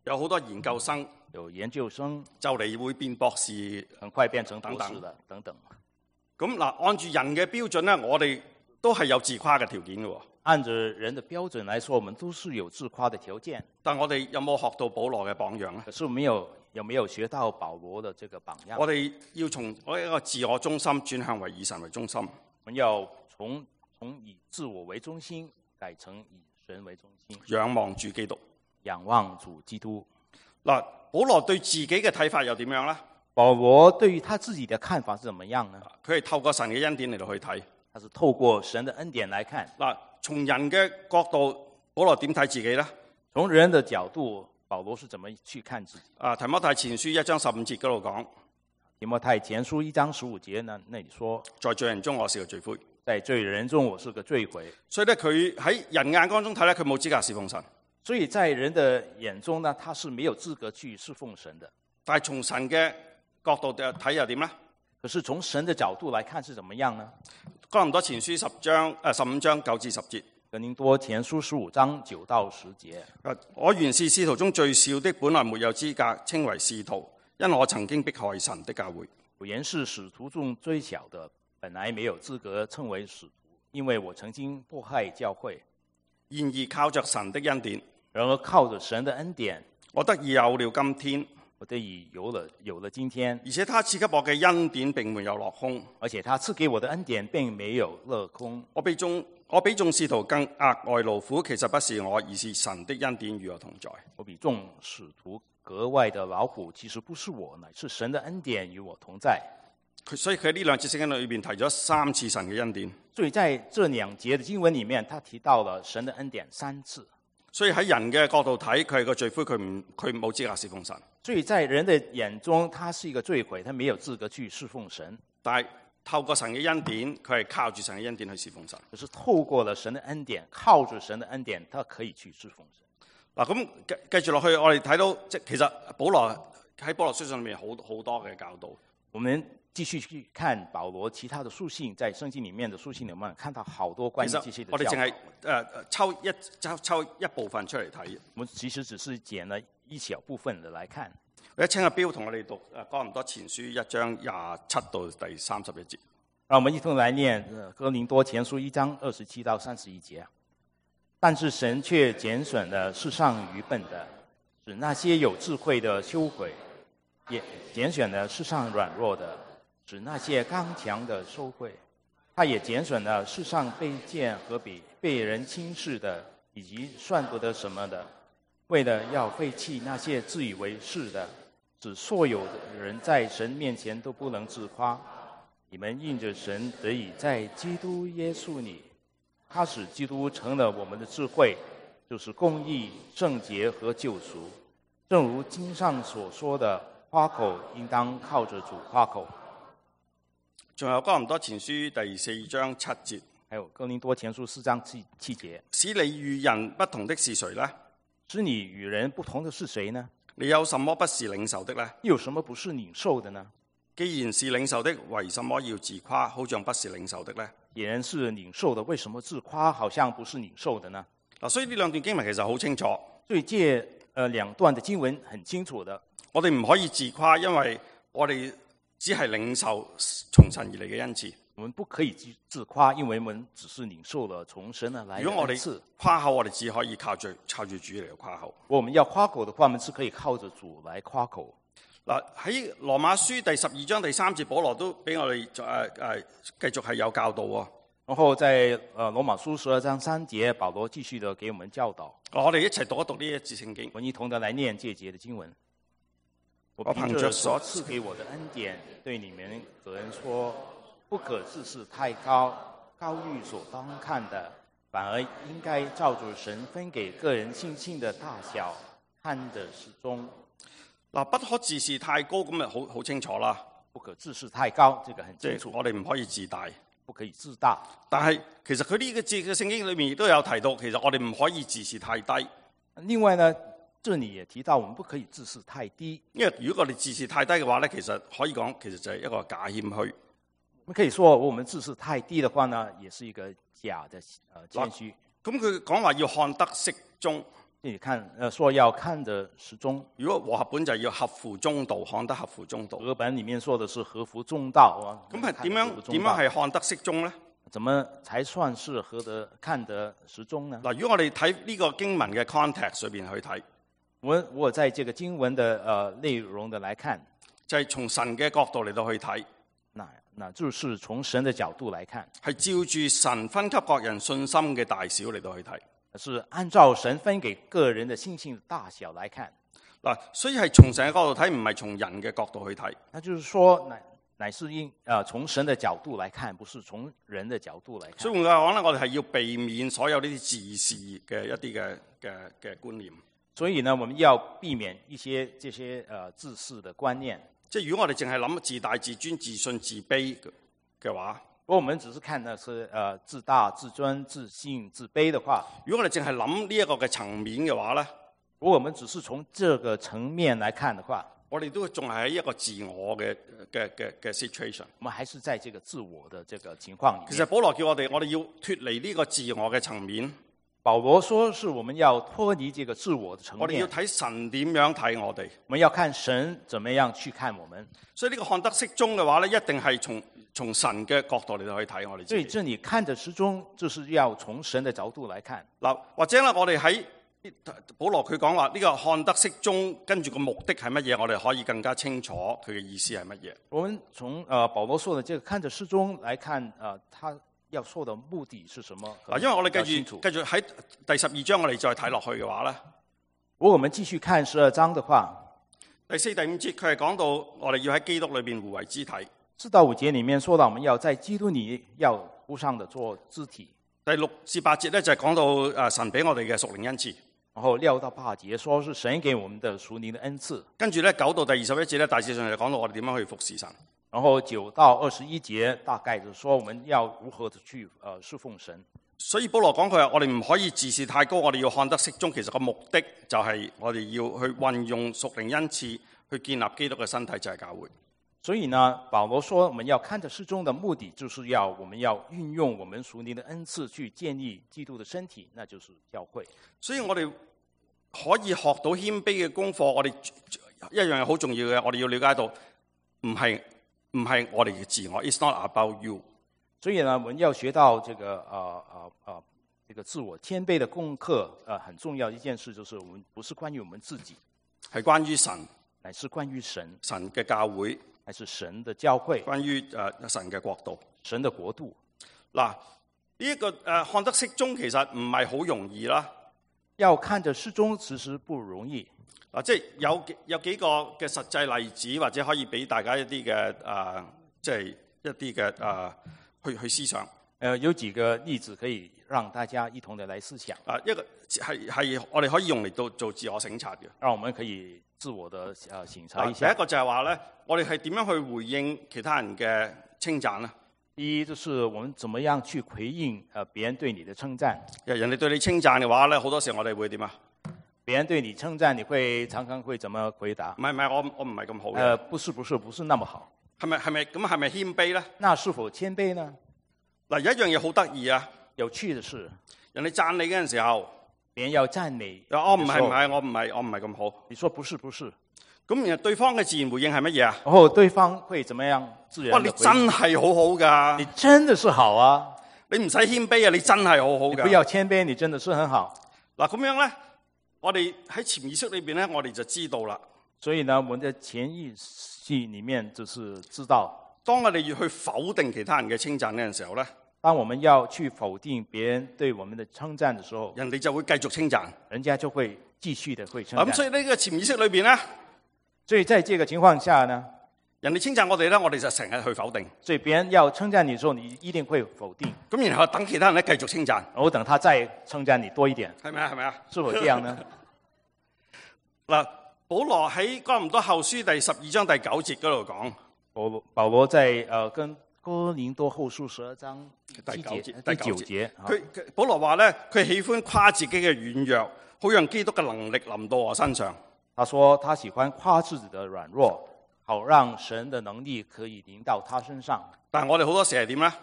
有好多研究生有研究生就嚟會變博士。 很快變成博士了，等等。 咁嗱，按住人嘅標準咧，我哋都係有自誇嘅條件嘅喎。 按着人的標準來說，我們都是有自誇的條件。 但我哋有冇學到保羅嘅榜樣咧？ 可是有沒有學到保羅的這個榜樣？ 我哋要從我一個自我中心轉向為以神為中心。 我們要從以自我為中心改成以神為中心。 仰望住基督。 仰望主基督。 嗱，保羅對自己嘅睇法又點樣咧？ 保羅對於他自己的看法是怎麼樣呢？ 佢係透過神嘅恩典嚟到去睇。 他是透過神的恩典來看。 嗱，從人嘅角度，保羅點睇自己呢？ 從人的角度，保羅是怎麼去看自己？ 提摩太前書1章15節嗰度講。 提摩太前書1章15節呢？那裡說， 在罪人中我是個罪魁。 在罪人中我是個罪魁。 所以咧，佢喺人眼光中睇咧，佢冇資格侍奉神。 所以在人的眼中呢，他是沒有資格去侍奉神的。 但係從神嘅角度睇又點呢？ 可是從神的角度來看是怎麼樣呢？ 哥林多前書15章9至10節。 哥林多前書15章9到10節。 我原是使徒中最小的，本來沒有資格稱為使徒，因我曾經迫害神的教會。 我原是使徒中最小的，本來沒有資格稱為使徒，因為我曾經迫害教會。 然而靠着神的恩典， 然而靠着神的恩典， 我得以有了今天。 我得以有了今天。 而且他賜給我嘅恩典並沒有落空。 而且他賜給我的恩典並沒有落空。 我比眾使徒更額外勞苦，其實不是我，而是神的恩典與我同在。 我比眾使徒格外的勞苦，其實不是我，乃是神的恩典與我同在。 所以佢喺呢兩節聖經裏面提咗3次神嘅恩典。 所以在這兩節的經文裡面，他提到了神的恩典3次。 所以喺人嘅角度睇，佢係個罪魁，佢冇資格侍奉神。 所以在人的眼中，他是一個罪魁，他沒有資格去侍奉神。 但係透過神嘅恩典，佢係靠住神嘅恩典去侍奉神。 可是透過了神的恩典，靠着神的恩典，他可以去侍奉神。 嗱，咁繼續落去，我哋睇到其實保羅喺保羅書信裏面好多嘅教導。 我們繼續去看保羅其他的書信，在聖經裡面的書信裡面看到好多關於這些的教導。 我哋淨係抽一部分出嚟睇。 我們其實只是揀了一小部分的來看。 我一請阿標同我哋讀哥林多前書1章27到第31節。 讓我們一同來念哥林多前書1章27到31節。但是神卻揀選了世上愚笨的，使那些有智慧的羞愧；也揀選了世上軟弱的，使那些剛強的羞愧。他也揀選了世上卑賤和被人輕視的，以及算不得什麼的，為了要廢棄那些自以為是的，使所有的人在神面前都不能自誇。你們因着神得以在基督耶穌裡，他使基督成了我們的智慧，就是公義、聖潔和救贖。正如經上所說的，誇口應當靠着主誇口。 仲有哥林多前書第4章7節， 還有哥林多前書4章7節。 使你與人不同的是誰呢？ 使你與人不同的是誰呢？ 你有什麼不是領受的呢？ 有什麼不是領受的呢？ 既然是領受的，為什麼要自誇，好像不是領受的呢？ 既然是領受的，為什麼自誇，好像不是領受的呢？ 所以呢兩段經文其實好清楚。 所以這兩段的經文很清楚的。 我哋唔可以自誇，因為我哋只係領受從神而嚟嘅恩賜。 我們不可以自誇，因為我們只是領受了從神而來的恩賜。 如果我哋誇口，我哋只可以靠住主嚟誇口。 我們要誇口的話，我們是可以靠着主來誇口。 嗱，喺羅馬書第12章第3節，保羅都俾我哋繼續係有教導喎。 然後在羅馬書12章3節，保羅繼續的給我們教導。 我哋一齊讀一讀呢一節聖經。 我們一同的來念這節的經文。我憑着所賜給我的恩典，對你們個人說，不可自視太高，高於所當看的，反而應該照着神分給個人信心的大小，看得適中。 嗱，不可自視太高，咁啊好清楚啦。 不可自視太高，這個很清楚。 我哋唔可以自大， 不可以自大。 但係其實佢呢個字嘅聖經裏面亦都有提到，其實我哋唔可以自視太低。 另外呢，這裡也提到我們不可以自視太低。因為如果我哋自視太低嘅話咧，其實可以講，其實就係一個假謙虛。 我們可以說，我們自視太低的話呢，也是一個假的謙虛。 咁佢講話要看得適中。 這裡看說要看得適中。 如果和合本就要合乎中道，看得合乎中道。 和本裡面說的是合乎中道啊。 咁係點樣係看得適中呢？ 怎麼才算是看得適中呢？ 嗱，如果我哋睇呢個經文嘅 context 裏邊去睇， 我在這個經文的內容的來看， 就係從神嘅角度嚟到去睇。 那就是從神的角度來看， 係照住神分給各人信心嘅大小嚟到去睇。 是按照神分給個人的信心的大小來看。 嗱，所以係從神嘅角度睇，唔係從人嘅角度去睇。 那就是說，乃是從神的角度來看，不是從人的角度來看。 所以換句話講咧，我哋係要避免所有呢啲自視嘅一啲嘅觀念。 所以呢，我們要避免這些自視的觀念。 即係如果我哋淨係諗自大、自尊、自信、自卑嘅話， 如果我們只是看的是自大、自尊、自信、自卑的話， 如果我哋淨係諗呢一個嘅層面嘅話咧， 如果我們只是從這個層面來看的話， 我哋都仲係喺一個自我嘅 situation。 我們還是在這個自我的這個情況裡面。 其實保羅叫我哋要脫離呢個自我嘅層面。 保羅說是我們要脫離這個自我的層面。 我哋要睇神點樣睇我哋。 我們要看神怎麼樣去看我們。 所以呢個看得適中嘅話咧，一定係從神嘅角度嚟到去睇我哋自己。 所以這裏看得適中，就是要從神的角度來看。 嗱，或者咧，我哋喺保羅佢講話呢個看得適中，跟住個目的係乜嘢？我哋可以更加清楚佢嘅意思係乜嘢。 我們從保羅說的這個看得適中來看，他要說的目的是什麼？ 因為我哋繼續喺第12章，我哋再睇落去嘅話咧， 如果我們繼續看12章的話， 第4、第5節佢係講到我哋要喺基督裏邊互為肢體。 4到5節裡面說到我們要在基督裡要互相的做肢體。 第6至8節咧就係講到神俾我哋嘅屬靈恩賜。 然後6到8節說是神給我們的屬靈的恩賜。 跟住咧9到第21節咧，大致上就講到我哋點樣去服侍神。 然後9到21節大概就說我們要如何的去侍奉神。 所以保羅講佢話我哋唔可以自視太高，我哋要看得適中。其實個目的就係我哋要去運用屬靈恩賜去建立基督嘅身體，就係教會。 所以呢，保羅說我們要看得適中的目的，就是我們要運用我們屬靈的恩賜去建立基督的身體，那就是教會。 所以我哋可以學到謙卑嘅功課。我哋一樣嘢好重要嘅，我哋要了解到唔係我哋嘅自我 ，It's not about you。 所以呢，我們要學到這個自我謙卑的功課，很重要的一件事就是我們不是關於我們自己， 係關於神， 乃是關於神嘅教會， 乃是神的教會， 關於神嘅國度， 神的國度。 嗱，呢一個看得適中其實唔係好容易啦。 要看得適中，其實不容易。 即係有幾個嘅實際例子，或者可以俾大家一啲嘅即係一啲嘅去思想。 有幾個例子可以讓大家一同的來思想。 一個係我哋可以用嚟做自我省察嘅。 讓我們可以自我的省察一下。 第一個就係話咧，我哋係點樣去回應其他人嘅稱讚呢？ 第一就是我們怎麼樣去回應別人對你的稱讚。 人哋對你稱讚嘅話咧，好多時候我哋會點啊？ 別人對你稱讚，你會常常會怎麼回答？ 唔係，我唔係咁好嘅。 不是那麼好。 係咪謙卑咧？ 那是否謙卑呢？ 嗱，有一樣嘢好得意啊！ 有趣的是， 人哋讚你嗰陣時候， 別人要讚你， 我唔係咁好。 你說不是。 咁然後對方嘅自然回應係乜嘢啊？ 然後對方會怎麼樣自然？哇， 你真係好好噶！ 你真的是好啊！ 你唔使謙卑啊！你真係好好噶！ 你不要謙卑，你真的是很好。 嗱，咁樣咧，我哋喺潛意識裏邊咧，我哋就知道啦。 所以呢，我們的潛意識裡面就是知道， 當我哋要去否定其他人嘅稱讚嗰陣時候咧， 當我們要去否定別人對我們的稱讚的時候， 人哋就會繼續稱讚， 人家就會繼續的會稱讚。 咁所以呢個潛意識裏邊咧， 所以在這個情況下呢， 人哋稱讚我哋咧，我哋就成日去否定。 所以別人要稱讚你的時候，你一定會否定。 咁然後等其他人咧繼續稱讚， 然後等他再稱讚你多一點， 係咪啊？ 是否這樣呢？ 嗱，保羅喺哥林多後書第12章第9節嗰度講， 保羅在跟哥林多後書12章第九節， 保羅話咧，佢喜歡誇自己嘅軟弱，好讓基督嘅能力臨到我身上。 他說他喜歡誇自己的軟弱，好讓神的能力可以臨到他身上。 但係我哋好多時係點咧？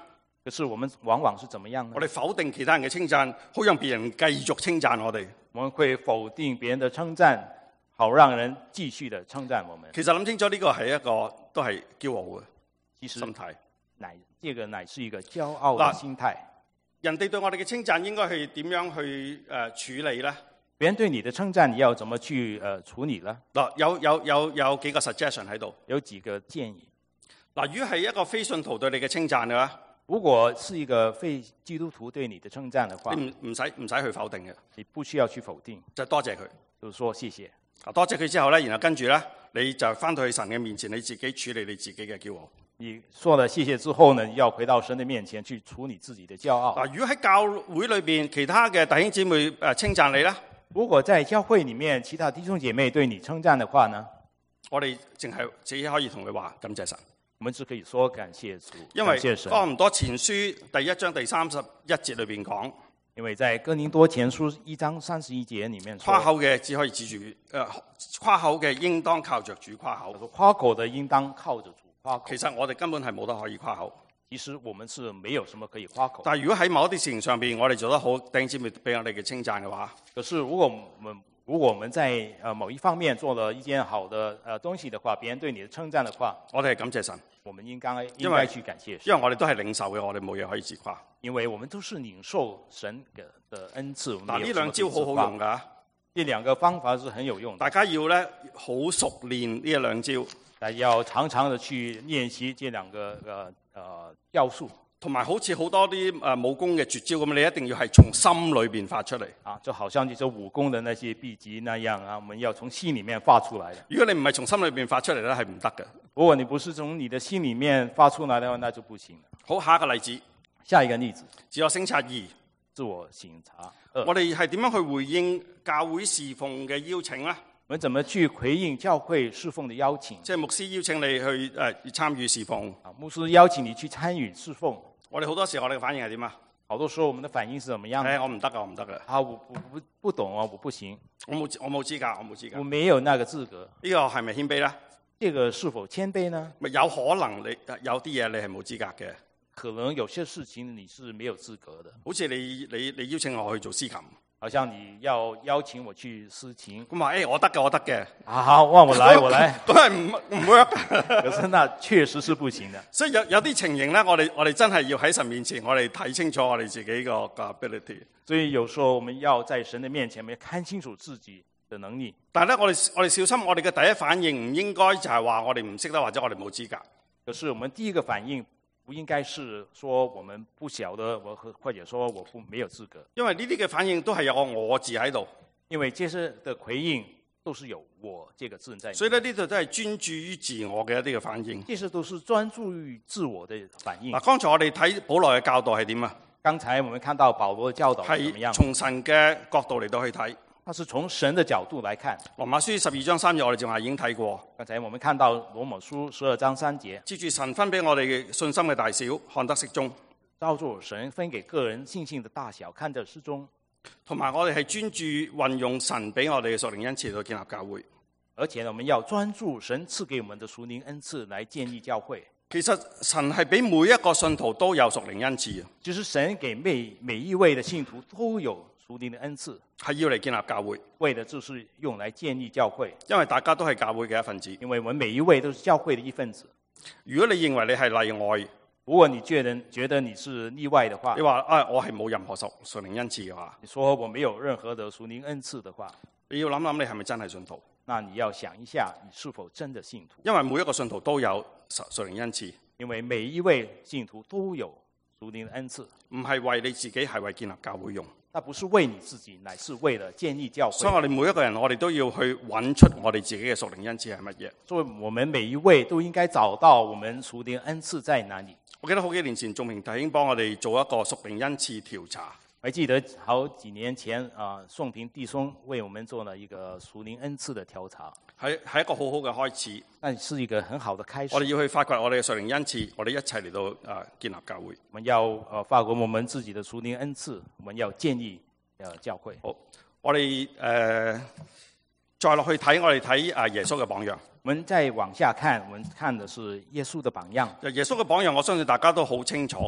可是我們往往是怎麼樣呢？ 我哋否定其他人嘅稱讚，好讓別人繼續稱讚我哋。 我們會否定別人的稱讚，好讓人繼續的稱讚我們。 其實諗清楚呢個係一個都係驕傲嘅心態。 這個乃是一個驕傲嘅心態。 人哋對我哋嘅稱讚應該係點樣去處理呢？ 別人對你的稱讚，你要怎麼去處理呢？ 嗱，有幾個 suggestion 喺度， 有幾個建議。 嗱，如果係一個非信徒對你嘅稱讚嘅話， 如果是一個非基督徒對你的稱讚的話， 你唔使去否定嘅， 你不需要去否定， 就多謝佢， 就是說謝謝。 多謝佢之後咧，然後跟住咧，你就翻到去神嘅面前，你自己處理你自己嘅驕傲。 你說了謝謝之後呢，你要回到神的面前去處理自己的驕傲。 嗱，如果喺教會裏邊其他嘅弟兄姊妹稱讚你咧， 如果在教會裡面其他弟兄姐妹對你稱讚的話呢， 我哋淨係自己可以同佢話感謝神。 我們只可以說感謝主， 因為感謝神。 哥林多前書第1章第31節裏邊講， 因為在哥林多前書1章31節裡面說， 誇口嘅只可以指住誇口嘅應當靠着主誇口。 誇口的應當靠着主誇口。 其實我哋根本係冇得可以誇口。 其實我們是沒有什麼可以誇口。 但係如果喺某一啲事情上邊，我哋做得好，弟兄姊妹俾我哋嘅稱讚嘅話， 可是如果我們在某一方面做了一件好的東西的話，別人對你的稱讚的話， 我哋係感謝神。 我們應該去感謝神， 因為我哋都係領受嘅，我哋冇嘢可以自誇。 因為我們都是領受神的恩賜。 嗱，呢兩招好好用㗎。 呢兩個方法是很有用的。 大家要咧好熟練呢兩招， 大家要常常的去練習這兩個要素。 同埋好似好多啲武功嘅絕招咁，你一定要係從心裏邊發出嚟。 啊，就好像這些武功的那些秘籍那樣啊，我們要從心裡面發出來的。 如果你唔係從心裏邊發出嚟咧，係唔得嘅。 如果你不是從你的心裡面發出來的話，那就不行了。 好，下一個例子。 下一個例子， 自我省察2。 自我省察。 我哋係點樣去回應教會侍奉嘅邀請呢？ 我們怎麼去回應教會侍奉的邀請？ 即係牧師邀請你去參與侍奉。 牧師邀請你去參與侍奉。 我哋好多時候我哋嘅反應係點啊？ 好多時候我們的反應是怎麼樣？ 我唔得㗎，我唔得㗎。 啊，我不懂啊，我不行。 我冇資格，我冇資格。 我沒有那個資格。 呢個係咪謙卑咧？ 這個是否謙卑呢？ 有可能你有啲嘢你係冇資格嘅。 可能有些事情你是沒有資格的。 好似你邀請我去做司琴。 好像你要邀請我去司琴， 咁話我得嘅，我得嘅。 好，讓我來，我來。 都係唔 work。 可是那確實是不行的。 所以有啲情形咧，我哋真係要喺神面前，我哋睇清楚我哋自己個 ability。 所以有時候我們要在神的面前，我們要看清楚自己的能力。 但係咧，我哋小心，我哋嘅第一反應唔應該就係話我哋唔識得或者我哋冇資格。 可是我們第一個反應不應該是說我們不曉得，或者說我沒有資格。 因為呢啲嘅反應都係有個我字喺度。 因為這些的回應都是有我這個字在。 所以咧，呢度都係專注於自我嘅一啲嘅反應。 這些都是專注於自我的反應。 嗱，剛才我哋睇保羅嘅教導係點啊？ 剛才我們看到保羅嘅教導係怎麼樣？ 係從神嘅角度嚟到去睇。 那是從神的角度來看。 羅馬書12章3節我哋正話已經睇過。 剛才我們看到羅馬書12章3節， 接住神分俾我哋嘅信心嘅大小，看得適中。 照住神分給個人信心的大小，看得適中。 同埋我哋係專注運用神俾我哋嘅屬靈恩賜去建立教會。 而且呢，我們要專注神賜給我們的屬靈恩賜來建立教會。 其實神係俾每一個信徒都有屬靈恩賜嘅。 就是神給每一位的信徒都有屬靈的恩賜， 係要嚟建立教會， 為的就是用來建立教會。 因為大家都係教會嘅一份子。 因為我們每一位都是教會的一份子。 如果你認為你係例外， 如果你覺得你是例外的話， 你話我係冇任何屬靈恩賜嘅話， 你說我沒有任何的屬靈恩賜的話， 你要諗諗你係咪真係信徒？ 那你要想一下，你是否真的信徒？ 因為每一個信徒都有屬靈恩賜。 因為每一位信徒都有屬靈的恩賜， 唔係為你自己，係為建立教會用。 那不是為你自己，乃是為了建立教會。 所以我哋每一個人，我哋都要去揾出我哋自己嘅屬靈恩賜係乜嘢。 所以我們每一位都應該找到我們屬靈恩賜在哪裡。 我記得好幾年前，仲平弟兄幫我哋做一個屬靈恩賜調查。 還記得好幾年前宋平弟兄為我們做了一個屬靈恩賜的調查， 係一個好好嘅開始。 但是一個很好的開始。 我哋要去發掘我哋嘅屬靈恩賜，我哋一齊嚟到建立教會。 我們要發掘我們自己的屬靈恩賜，我們要建立教會。 好，我哋再落去睇，我哋睇耶穌嘅榜樣。 我們再往下看，我們看的是耶穌的榜樣。 耶穌嘅榜樣，我相信大家都好清楚噶啦。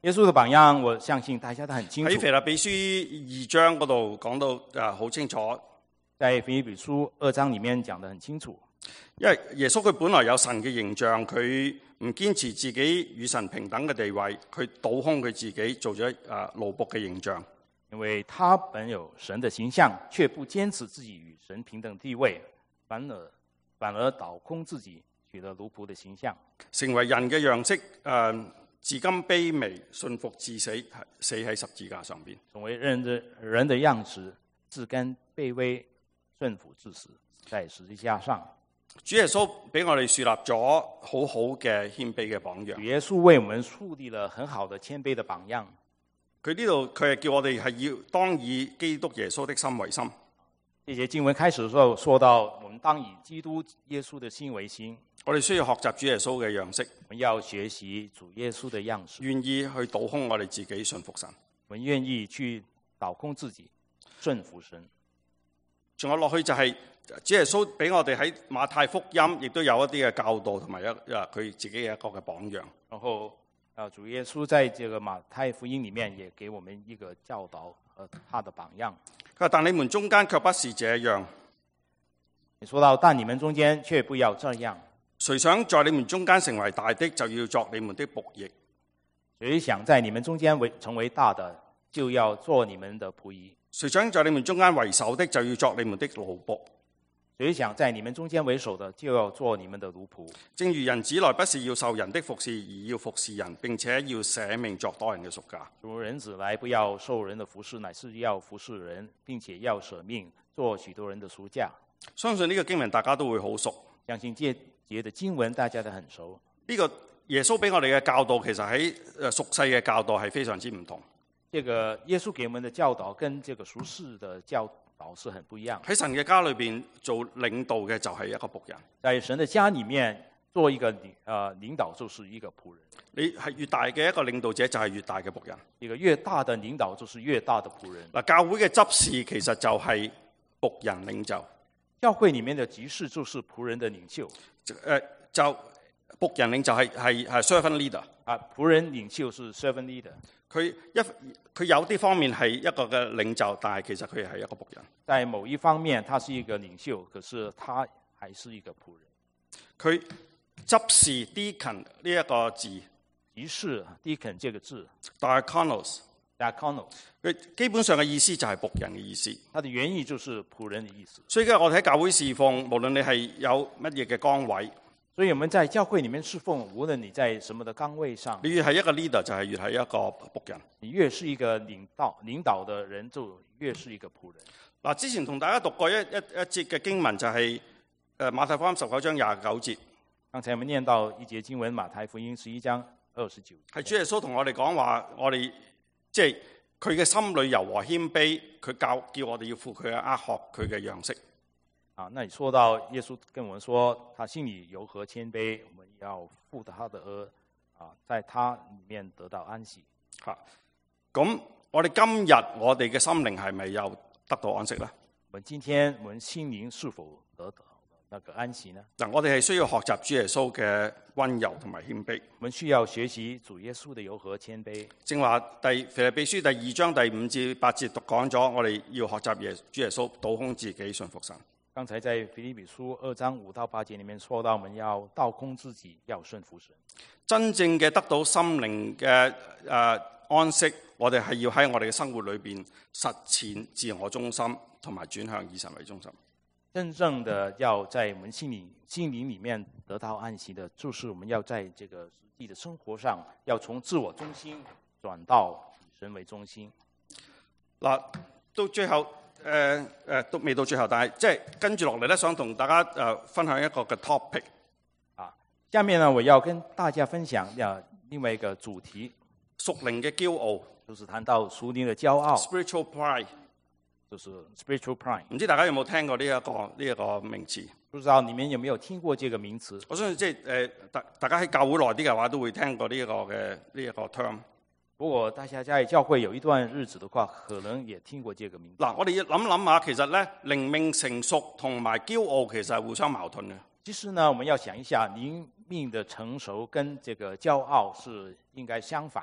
耶穌的榜樣，我相信大家都很清楚。 喺腓立比書2章嗰度講到好清楚， 在腓立比書2章裡面講得很清楚。 因為耶穌佢本來有神嘅形象，佢唔堅持自己與神平等嘅地位，佢倒空佢自己，做咗奴僕嘅形象。 因為他本有神的形象，卻不堅持自己與神平等地位，反而倒空自己，取了奴僕的形象， 成為人嘅樣式，至今卑微，順服至死，死喺十字架上邊。 成為人的樣子，至今卑微，順服至死，在十字架上。 主耶穌俾我哋樹立咗好好嘅謙卑嘅榜樣。 主耶穌為我們樹立了很好的謙卑的榜樣。 佢呢度佢係叫我哋係要當以基督耶穌的心為心。 這節經文開始的時候說到，我們當以基督耶穌的心為心。 我哋需要學習主耶穌嘅樣式， 我們要學習主耶穌的樣式， 願意去倒空我哋自己，順服神。 我們願意去倒空自己，順服神。 仲有落去就係主耶穌俾我哋喺馬太福音亦都有一啲嘅教導，同埋佢自己嘅一個嘅榜樣。 然後主耶穌在這個馬太福音裡面也給我們一個教導和他的榜樣。 佢話：但你們中間卻不是這樣。 你說到，但你們中間卻不要這樣。 誰想在你們中間成為大的，就要作你們的僕役； 誰想在你們中間成為大的，就要做你們的僕役； 誰想在你們中間為首的，就要作你們的奴僕； 誰想在你們中間為首的，就要做你們的奴僕。 正如人子來不是要受人的服侍，而要服侍人，並且要捨命作多人嘅贖價。 如人子來不要受人的服侍，乃是要服侍人，並且要捨命做許多人的贖價。 相信呢個經文大家都會好熟。 相信這節的經文大家都很熟。 呢個耶穌俾我哋嘅教導，其實喺俗世嘅教導係非常之唔同。 這個耶穌給我們的教導跟這個俗世的教導是很不一樣。 喺神嘅家裏邊做領導嘅就係一個僕人。 在神的家裡面做一個領導就是一個僕人。 你係越大嘅一個領導者，就係越大嘅僕人。 一個越大的領導就是越大的僕人。 嗱，教會嘅執事其實就係僕人領袖。 教會裡面的執事就是僕人的領袖。 就僕人領袖係 servant leader。 僕人領袖是 servant leader。佢有啲方面係一個嘅領袖，但係其實佢係一個僕人。 在某一方面，他是一個領袖，可是他還是一個僕人。 佢執事 deacon 呢一個字， 執事 deacon 這個字 diakonos， 佢基本上嘅意思就係僕人嘅意思。 它的原意就是僕人的意思。 所以今日我哋喺教會侍奉，無論你係有乜嘢嘅崗位， 所以我們在教會裡面侍奉，無論你在什麼的崗位上， 你越係一個 leader 就係越係一個僕人。 你越是一個領導的人，就越是一個僕人。 嗱，之前同大家讀過一節嘅經文，就係馬太福音19章29節。 剛才我們念到一節經文，馬太福音11章29。係主耶穌同我哋講話，我哋即係佢嘅心裏柔和謙卑，佢叫我哋要負佢嘅軛，學佢嘅樣式。 那你說到耶穌跟我們說，他心裏柔和謙卑，我們要負他的軛，在他裡面得到安息。 咁我哋今日我哋嘅心靈係咪又得到安息呢？ 我們今天我們心靈是否得到那個安息呢？ 嗱，我哋係需要學習主耶穌嘅溫柔同埋謙卑。 我們需要學習主耶穌的柔和謙卑。 正話腓立比書第2章第5至8節讀講咗，我哋要學習主耶穌倒空自己，順服神。 剛才在腓立比書2章5到8節裡面說到，我們要倒空自己，要順服神。真正嘅得到心靈嘅安息，我哋係要喺我哋嘅生活裏邊實踐自我中心，同埋轉向以神為中心。真正的要在我們心靈裡面得到安息的，就是我們要在這個實際的生活上，要從自我中心轉到以神為中心。嗱，到最後。都未到最後，但係即係跟住落嚟咧，想同大家分享一個嘅 topic。下面呢，我要跟大家分享另外一個主題，屬靈嘅驕傲，就是談到屬靈嘅驕傲 ，spiritual pride， 就是 spiritual pride。唔知大家有冇聽過呢一個名詞？不知道你們有沒有聽過這個名詞？我相信即係大家喺教會耐啲嘅話，都會聽過呢一個 term。如果大家在教會有一段日子的話，可能也聽過這個名字。嗱，我哋要諗下，其實咧靈命成熟同埋驕傲其實係互相矛盾嘅。其實呢，我們要想一下，靈命的成熟跟這個驕傲是應該相反的。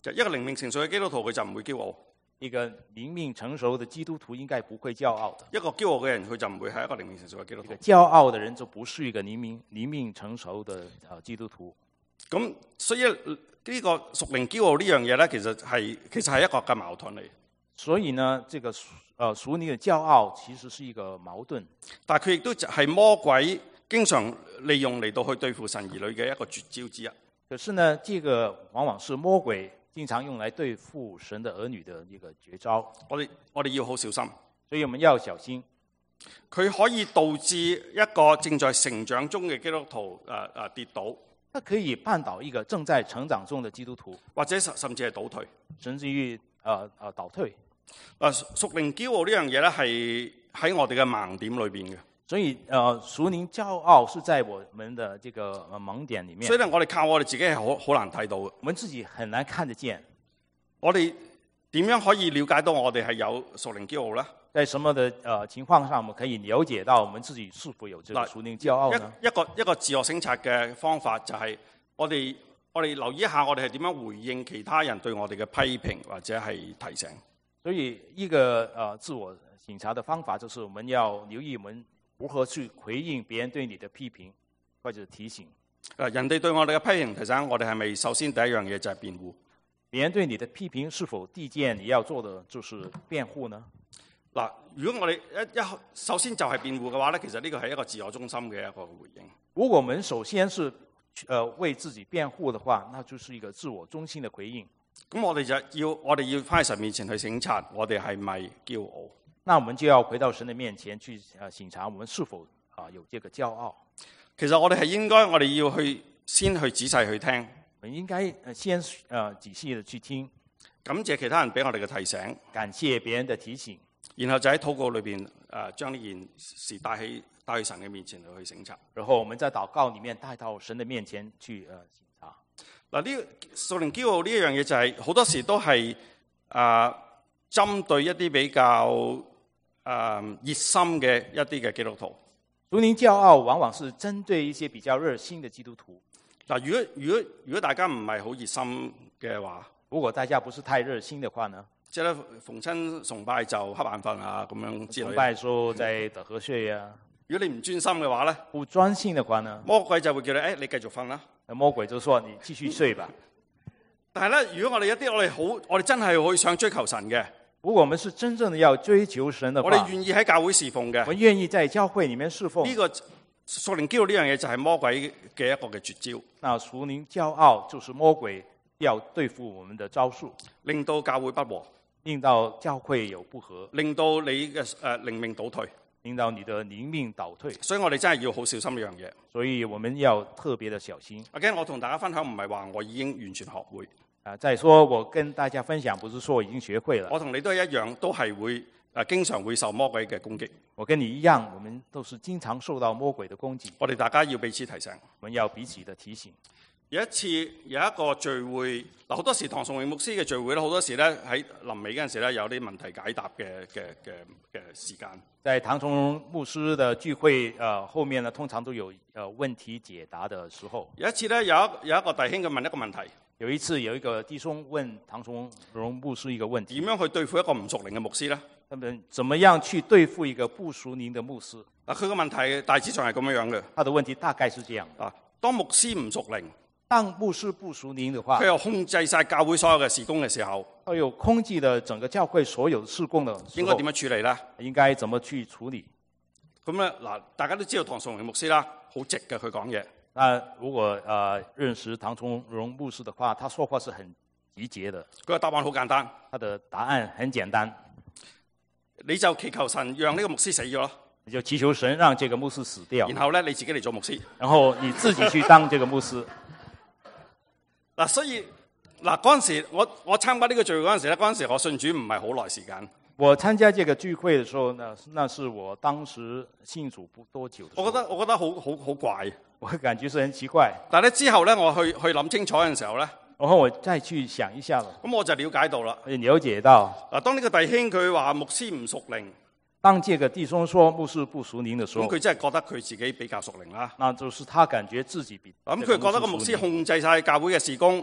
就一個靈命成熟嘅基督徒，佢就唔會驕傲。 一個靈命成熟的基督徒應該不會驕傲的。 一個驕傲嘅人，佢就唔會係一個靈命成熟嘅基督徒。 驕傲的人就不是一個靈命成熟的基督徒。 咁所以呢個屬靈驕傲呢樣嘢咧，其實係一個嘅矛盾嚟。 所以呢，這個屬靈嘅驕傲其實是一個矛盾。 但係佢亦都係魔鬼經常利用嚟到去對付神兒女嘅一個絕招之一。 可是呢，這個往往是魔鬼經常用來對付神的兒女的一個絕招。 我哋要好小心， 所以我們要小心。 佢可以導致一個正在成長中嘅基督徒跌倒。 它可以絆倒一個正在成長中的基督徒， 或者甚至係倒退， 甚至於倒退。 屬靈驕傲呢樣嘢咧，係喺我哋嘅盲點裏邊嘅。 所以屬靈驕傲是在我們的這個盲點裡面。 所以咧，我哋靠我哋自己係好難睇到嘅。 我們自己很難看得見。 我哋點樣可以了解到我哋係有屬靈驕傲咧？ 在什麼的情況上，我們可以了解到我們自己是否有這個屬靈驕傲呢？ 一個自我省察嘅方法就係我哋留意一下，我哋係點樣回應其他人對我哋嘅批評或者係提醒。 所以一個自我省察的方法，就是我們要留意我們如何去回應別人對你的批評或者提醒。 人哋對我哋嘅批評提醒，我哋係咪首先第一樣嘢就係辯護？ 別人對你的批評是否第一件你要做的就是辯護呢？ 嗱，如果我哋首先就係辯護嘅話咧，其實呢個係一個自我中心嘅一個回應。 如果我們首先是為自己辯護的話，那就是一個自我中心的回應。 咁我哋要翻喺神面前去省察，我哋係咪驕傲？ 那我們就要回到神的面前去省察，我們是否有這個驕傲？ 其實我哋係應該，我哋要先去仔細去聽。 我們應該先仔細的去聽， 感謝其他人俾我哋嘅提醒， 感謝別人的提醒，然後就喺禱告裏邊將呢件事帶去神嘅面前去省察。 然後我們在禱告裡面帶到神的面前去省察。 嗱，呢個屬靈驕傲呢一樣嘢就係好多時都係針對一啲比較熱心嘅一啲嘅基督徒。 屬靈驕傲往往是針對一些比較熱心的基督徒。 嗱，如果大家唔係好熱心嘅話， 如果大家不是太熱心的話呢？ 即係咧，逢親崇拜就瞌眼瞓啊，咁樣之類。 崇拜時候在打瞌睡啊。 如果你唔專心嘅話咧， 不專心的話呢？ 魔鬼就會叫你，你繼續瞓啦。 魔鬼就說你繼續睡吧。 但係咧，如果我哋一啲我哋真係好想追求神嘅， 如果我們是真正的要追求神的話， 我哋願意喺教會侍奉嘅， 我們願意在教會裡面侍奉。 呢個屬靈驕傲呢樣嘢就係魔鬼嘅一個嘅絕招。 那屬靈驕傲就是魔鬼要對付我們的招數， 令到教會不和， 令到教會有不和， 令到你嘅靈命倒退， 令到你的靈命倒退。 所以我哋真係要好小心呢樣嘢。 所以我們要特別的小心。 Again，我同大家分享唔係話我已經完全學會。 再說我跟大家分享，不是說我已經學會了。 我同你都係一樣，都係會經常會受魔鬼嘅攻擊。 我跟你一樣，我們都是經常受到魔鬼的攻擊。 我哋大家要彼此提醒， 我們要彼此的提醒。 有一次有一個聚會，嗱，好多時唐崇榮牧師嘅聚會咧，好多時咧喺臨尾嗰陣時咧有啲問題解答嘅時間。在唐崇榮牧師的聚會，後面呢通常都有問題解答的時候。 有一次咧有一個弟兄佢問一個問題。 有一次有一個弟兄問唐崇榮牧師一個問題： 點樣去對付一個唔屬靈嘅牧師呢？ 他們怎麼樣去對付一個不屬靈的牧師？ 佢個問題大致上係咁樣嘅。 他的問題大概是這樣： 當牧師唔屬靈， 當牧師不屬靈的話， 佢又控制晒教會所有嘅事工嘅時候， 他又控制了整個教會所有的事工的時候， 應該點樣處理呢？ 應該怎麼去處理？ 咁咧嗱，大家都知道唐崇榮牧師啦，好直嘅佢講嘢。 那如果認識唐崇榮牧師的話，他說話是很直接的。 佢個答案好簡單， 他的答案很簡單， 你就祈求神讓呢個牧師死咗咯。 你就祈求神讓這個牧師死掉。 然後咧你自己嚟做牧師。 然後你自己去當這個牧師。 嗱，所以嗱嗰陣時我參加呢個聚會嗰陣時咧，嗰陣時我信主唔係好耐時間。 我參加這個聚會的時候，那是我當時信主不多久的時候。 我覺得好怪。 我感覺是很奇怪。 但係咧之後咧，我去諗清楚嘅時候咧， 然後我再去想一下了。 咁我就了解到啦。 了解到。 嗱，當呢個弟兄佢話牧師唔屬靈， 當這個弟兄說牧師不屬靈的時候， 咁佢真係覺得佢自己比較屬靈啦。 那就是他感覺自己比。 咁佢覺得個牧師控制晒教會嘅事工。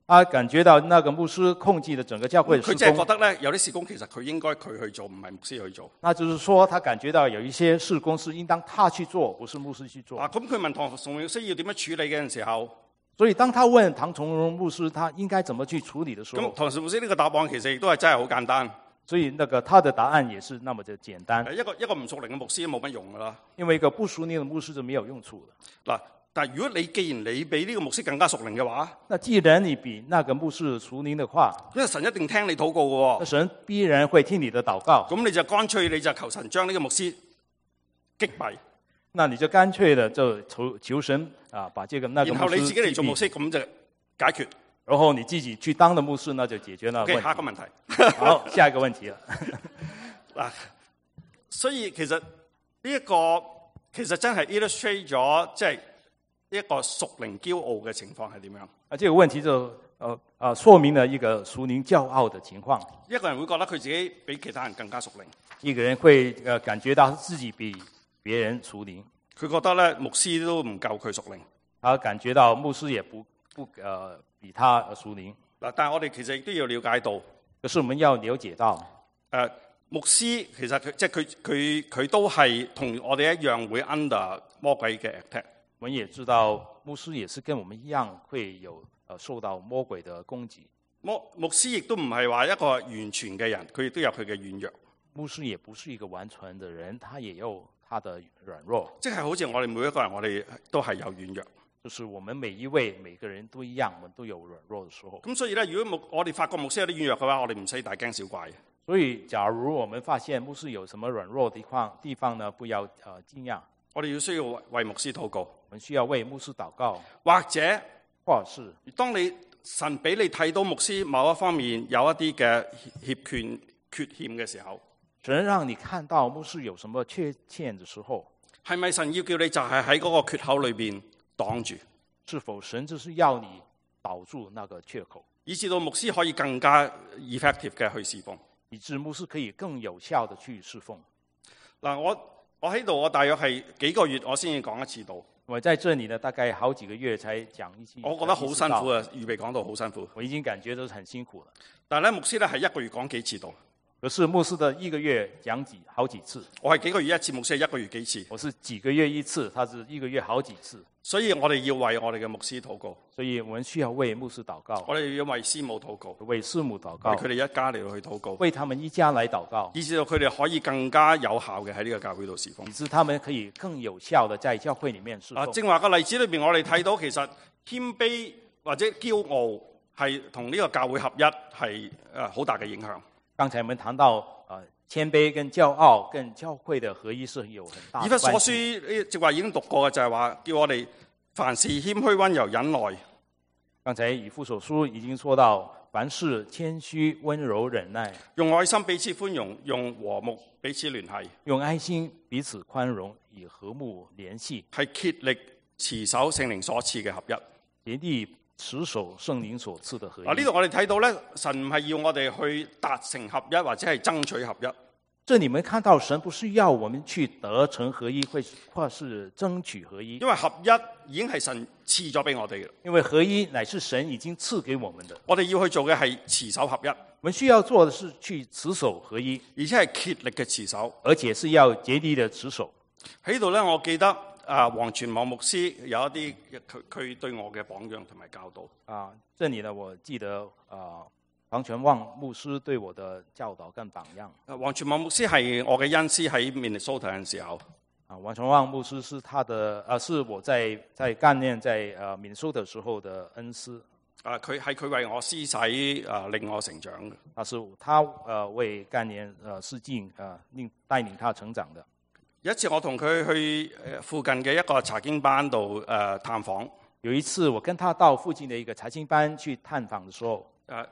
他感覺到那個牧師控制了整個教會的事佢即係覺工， 得咧，有啲事工其實佢應該佢去做，唔係牧師去做。 那就是說他感覺到有一些事工是應當他去做，不是牧師去做。 咁佢問唐崇榮牧師要點樣處理嘅陣時候， 所以當他問唐崇榮牧師他應該怎麼去處理的時候， 咁唐崇榮牧師呢個答案其實亦都係真係好簡單。 所以那個他的答案也是那麼的簡單， 一個唔屬靈嘅牧師都冇乜用噶啦。 因為一個不屬靈的牧師就沒有用處的。 嗱，但係如果既然你比呢個牧師更加屬靈嘅話， 那既然你比那個牧師屬靈的話， 因為神一定聽你禱告嘅喎， 那神必然會聽你的禱告。 咁你就乾脆你就求神將呢個牧師擊斃， 那你就乾脆的就求神啊，把這個那個牧師然後你自己嚟做牧擊斃， 師，咁就解決。 然後你自己去當的牧師，那就解決了問 OK， 題。 下一個問題。 好，下一個問題了。 嗱，所以其實呢一個其實真係 illustrate 咗，即係一個屬靈驕傲嘅情況係點樣？ 啊，這個問題就說明了一個屬靈驕傲的情況。 一個人會覺得佢自己比其他人更加屬靈， 一個人會感覺到自己比別人屬靈， 佢覺得咧牧師都唔夠佢屬靈。 他感覺到牧師也不比他屬靈。 嗱，但係我哋其實亦都要了解到， 可是我們要了解到， 牧師其實佢都係同我哋一樣會 under 魔鬼嘅 attack。 我們也知道牧師也是跟我們一樣會有受到魔鬼的攻擊。 牧師亦都唔係話一個完全嘅人，佢亦都有佢嘅軟弱。 牧師也不是一個完全的人，他也有他的軟弱。 即係好似我哋每一個人，我哋都係有軟弱。 就是我們每個人都一樣，我們都有軟弱的時候。 咁所以咧，如果我哋發覺牧師有啲軟弱嘅話，我哋唔使大驚小怪。 所以，假如我們發現牧師有什麼軟弱的地方呢，不要驚訝。 我哋需要為牧師禱告， 我們需要為牧師禱告， 或者當你神俾你睇到牧師某一方面有一啲嘅缺陷嘅時候， 神讓你看到牧師有什麼缺陷的時候， 係咪神要叫你就係喺嗰個缺口裏邊擋住？ 是否神就是要你堵住那個缺口， 以至到牧師可以更加 effective 嘅去侍奉， 以致牧師可以更有效的去侍奉。 嗱，我喺度，我大約係幾個月我先至講一次道。 我在這裡呢，大概好幾個月才講一次。 我覺得好辛苦啊，預備講道好辛苦。 我已經感覺都很辛苦了。 但係咧，牧師咧係一個月講幾次道。 可是牧師的一個月講好幾次。 我係幾個月一次，牧師係一個月幾次。 我是幾個月一次，他是一個月好幾次。 所以我哋要為我哋嘅牧師禱告。 所以我們需要為牧師禱告。 我哋要為師母禱告。 為師母禱告。 為佢哋一家嚟到去禱告。 為他們一家來禱告。 以至到佢哋可以更加有效嘅喺呢個教會度侍奉。 以致他們可以更有效的在教會裡面侍奉。 正話個例子裏邊，我哋睇到其實謙卑或者驕傲係同呢個教會合一係好大嘅影響。 剛才我們談到謙卑跟驕傲跟教會的合一是有很大的關係。以弗所書正話已經讀過嘅就係話叫我哋凡事謙虛溫柔忍耐。 剛才以弗所書已經說到凡事謙虛溫柔忍耐， 用愛心彼此寬容，用和睦彼此聯繫， 用愛心彼此寬容，以和睦聯繫， 係竭力持守聖靈所賜嘅合一。 竭力持守聖靈所賜的合一。 呢度我哋睇到咧，神唔係要我哋去達成合一，或者係爭取合一。 這你們看到神不是要我們去得成合一，或是爭取合一。 因為合一已經係神賜咗俾我哋嘅。 因為合一乃是神已經賜給我們的。 我哋要去做嘅係持守合一。 我們需要做的是去持守合一， 而且係竭力嘅持守， 而且是要竭力的持守。 喺度咧，我記得黃全網牧師有一啲佢對我嘅榜樣同埋教導。 這裡呢，我記得黃全旺牧師對我的教導跟榜樣。 黃全旺牧師係我嘅恩師喺 Minnesota 嘅時候。 黃全旺牧師是是我在幹念在Minnesota 時候的恩師。 佢為我施洗令我成長嘅。 他為幹念施浸帶領他成長的。 有一次我同佢去附近嘅一個查經班度探訪。 有一次我跟他到附近的一個查經班去探訪的時候。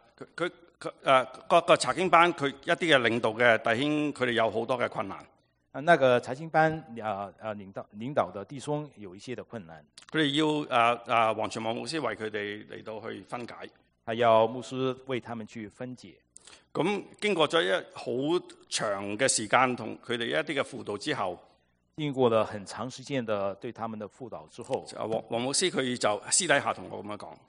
個查經班佢一啲嘅領導嘅弟兄，佢哋有好多嘅困難。 那個查經班領導的弟兄有一些的困難。 佢哋要黃全旺牧師為佢哋嚟到去分解。 係要牧師為他們去分解。 咁經過咗一好長嘅時間同佢哋一啲嘅輔導之後， 經過了很長時間的對他們的輔導之後， 黃牧師佢就私底下同我咁樣講。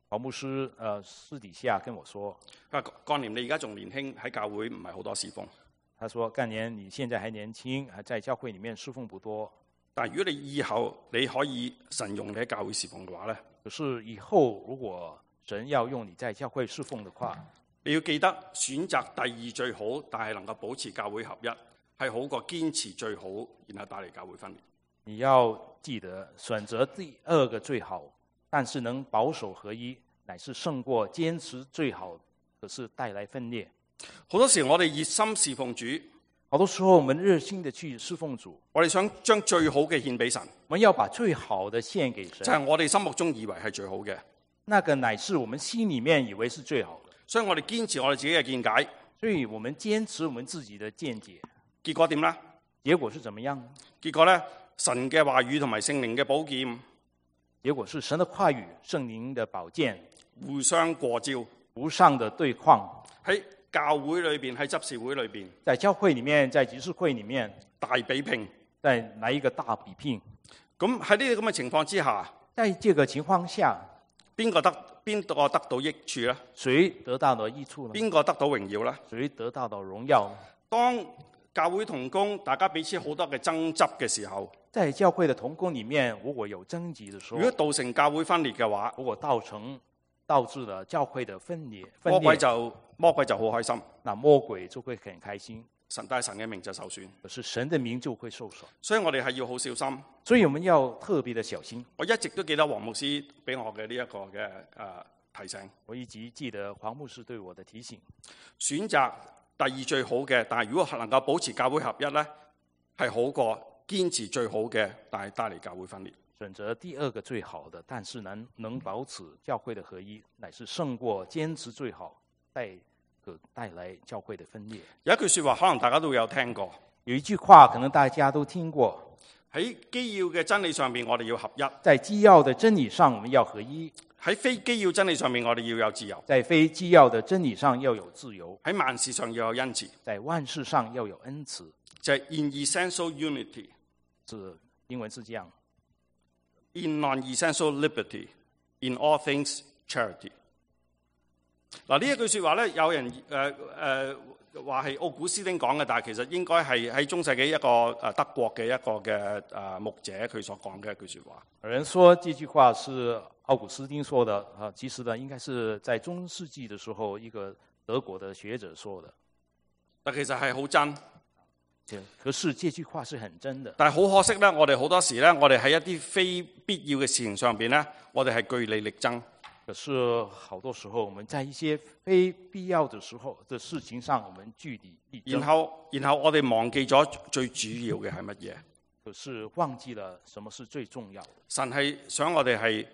黃牧師私底下跟我說， 幹年你而家仲年輕，喺教會唔係好多侍奉。 他說幹年你現在還年輕，還在教會裡面侍奉不多。 但係如果你以後你可以神用你喺教會侍奉嘅話咧， 可是以後如果神要用你在教會侍奉的話， 你要記得選擇第二最好，但係能夠保持教會合一，係好過堅持最好，然後帶嚟教會分裂。 你要記得選擇第二個最好，但是能保守合一，乃是勝過堅持最好，可是帶來分裂。 好多時我哋熱心侍奉主， 好多時候我們熱心的去侍奉主， 我哋想將最好嘅獻俾神， 我們要把最好的獻給神， 就係我哋心目中以為係最好嘅。 那個乃是我們心裡面以為是最好的， 所以我哋堅持我哋自己嘅見解， 所以我們堅持我們自己的見解。 結果點呢？ 結果是怎麼樣？ 結果呢，神嘅話語同埋聖靈嘅寶劍， 結果是神的話語、聖靈的寶劍互相過招， 無上的對抗。 喺教會裏邊，喺執事會裏邊， 在教會裡面，在執事會裡面大比拼， 再來一個大比拼。 咁喺呢啲咁嘅情況之下， 在這個情況下， 邊個得到益處呢？ 誰得到了益處呢？ 邊個得到榮耀呢？ 誰得到了榮耀？ 當教會同工，大家彼此好多嘅爭執嘅時候， 在教會的同工裡面，如果有爭執的時候， 如果造成教會分裂嘅話， 如果導致了教會的分裂， 魔鬼就好開心， 那魔鬼就會很開心， 但係神嘅名就受損， 可是神的名就會受損。 所以我哋係要好小心。 所以我們要特別的小心。 我一直都記得黃牧師俾我嘅呢一個嘅提醒。 我一直記得黃牧師對我的提醒。 選擇第二最好嘅，但係如果能夠保持教會合一呢，係好過堅持最好嘅，但係帶嚟教會分裂。 選擇第二個最好的，但是能保持教會的合一，乃是勝過堅持最好，帶來教會的分裂。 有一句說話，可能大家都有聽過。 有一句話，可能大家都聽過。 喺基要嘅真理上面，我哋要合一； 在基要的真理上，我們要合一； 喺非基要真理上面，我哋要有自由； 在非基要的真理上要有自由； 喺萬事上要有恩慈； 在萬事上要有恩慈。 就係 in essential unity， 英文是這樣 in non-essential liberty, in all things charity。嗱，呢一句說話咧，有人話係奧古斯丁講嘅，但係其實應該係喺中世紀一個德國嘅一個嘅牧者佢所講嘅一句說話。 有人說這句話是奧古斯丁說的，其實呢應該是在中世紀的時候一個德國的學者說的。 但其實係好真。 可是這句話是很真的。 但係好可惜咧，我哋好多時咧，我哋喺一啲非必要嘅事情上邊咧，我哋係據理力爭。 可是好多時候，我們在一些非必要的時候的事情上，我們據理力爭。 然後我哋忘記咗最主要嘅係乜嘢？ 可是忘記了什麼是最重要的。 神係想我哋係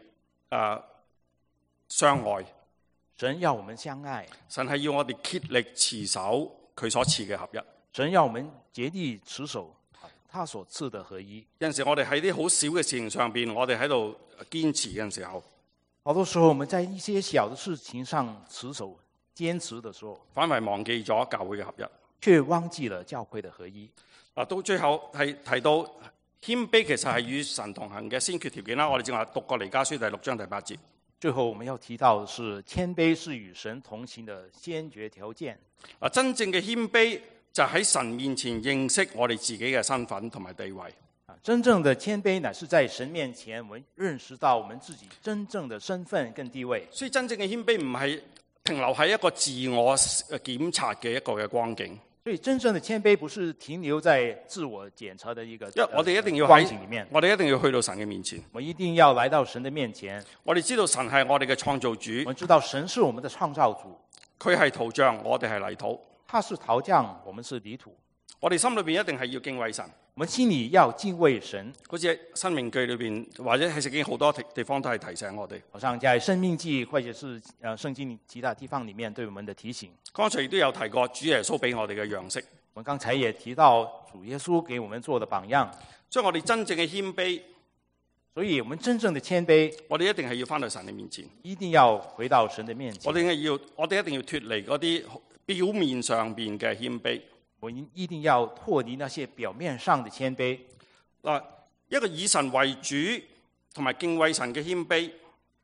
相愛。 神要我們相愛。 神係要我哋竭力持守佢所賜嘅合一。 神要我們竭力持守他所賜的合一。 有陣時我哋喺啲好少嘅事情上邊，我哋喺度堅持嘅時候， 好多時候我們在一些小的事情上持守堅持的時候， 反為忘記咗教會嘅合一， 卻忘記了教會的合一。 到最後係提到謙卑，其實係與神同行嘅先決條件啦。我哋正話讀過彌迦書第6章第8節。 最後我們要提到的是，謙卑是與神同行的先決條件。 真正嘅謙卑就喺神面前認識我哋自己嘅身份同埋地位。 真正的謙卑乃是在神面前，我們認識到我們自己真正的身份跟地位。 所以真正嘅謙卑唔係停留喺一個自我檢查嘅一個嘅光景。 所以真正的謙卑不是停留在自我檢查的一個因為我哋一定要光景裡面， 我哋一定要去到神嘅面前。 我一定要來到神的面前。 我哋知道神係我哋嘅創造主， 我們知道神是我們的創造主， 佢係陶匠，我哋係泥土。 他是陶匠，我們是泥土。 我哋心裏邊一定係要敬畏神。 我們心裡要敬畏神。 好似喺《申命記》裏邊，或者喺聖經好多地方都係提醒我哋。 好像在《申命記》或者是聖經其他地方裡面對我們的提醒。 剛才亦都有提過，主耶穌俾我哋嘅樣式。 我們剛才也提到主耶穌給我們做的榜樣。 所以我哋真正嘅謙卑， 所以我們真正的謙卑， 我哋一定係要翻到神嘅面前。 一定要回到神的面前。 我哋一定要脫離嗰啲表面上邊嘅謙卑。 我們一定要脫離那些表面上的謙卑。 一個以神為主同埋敬畏神嘅謙卑，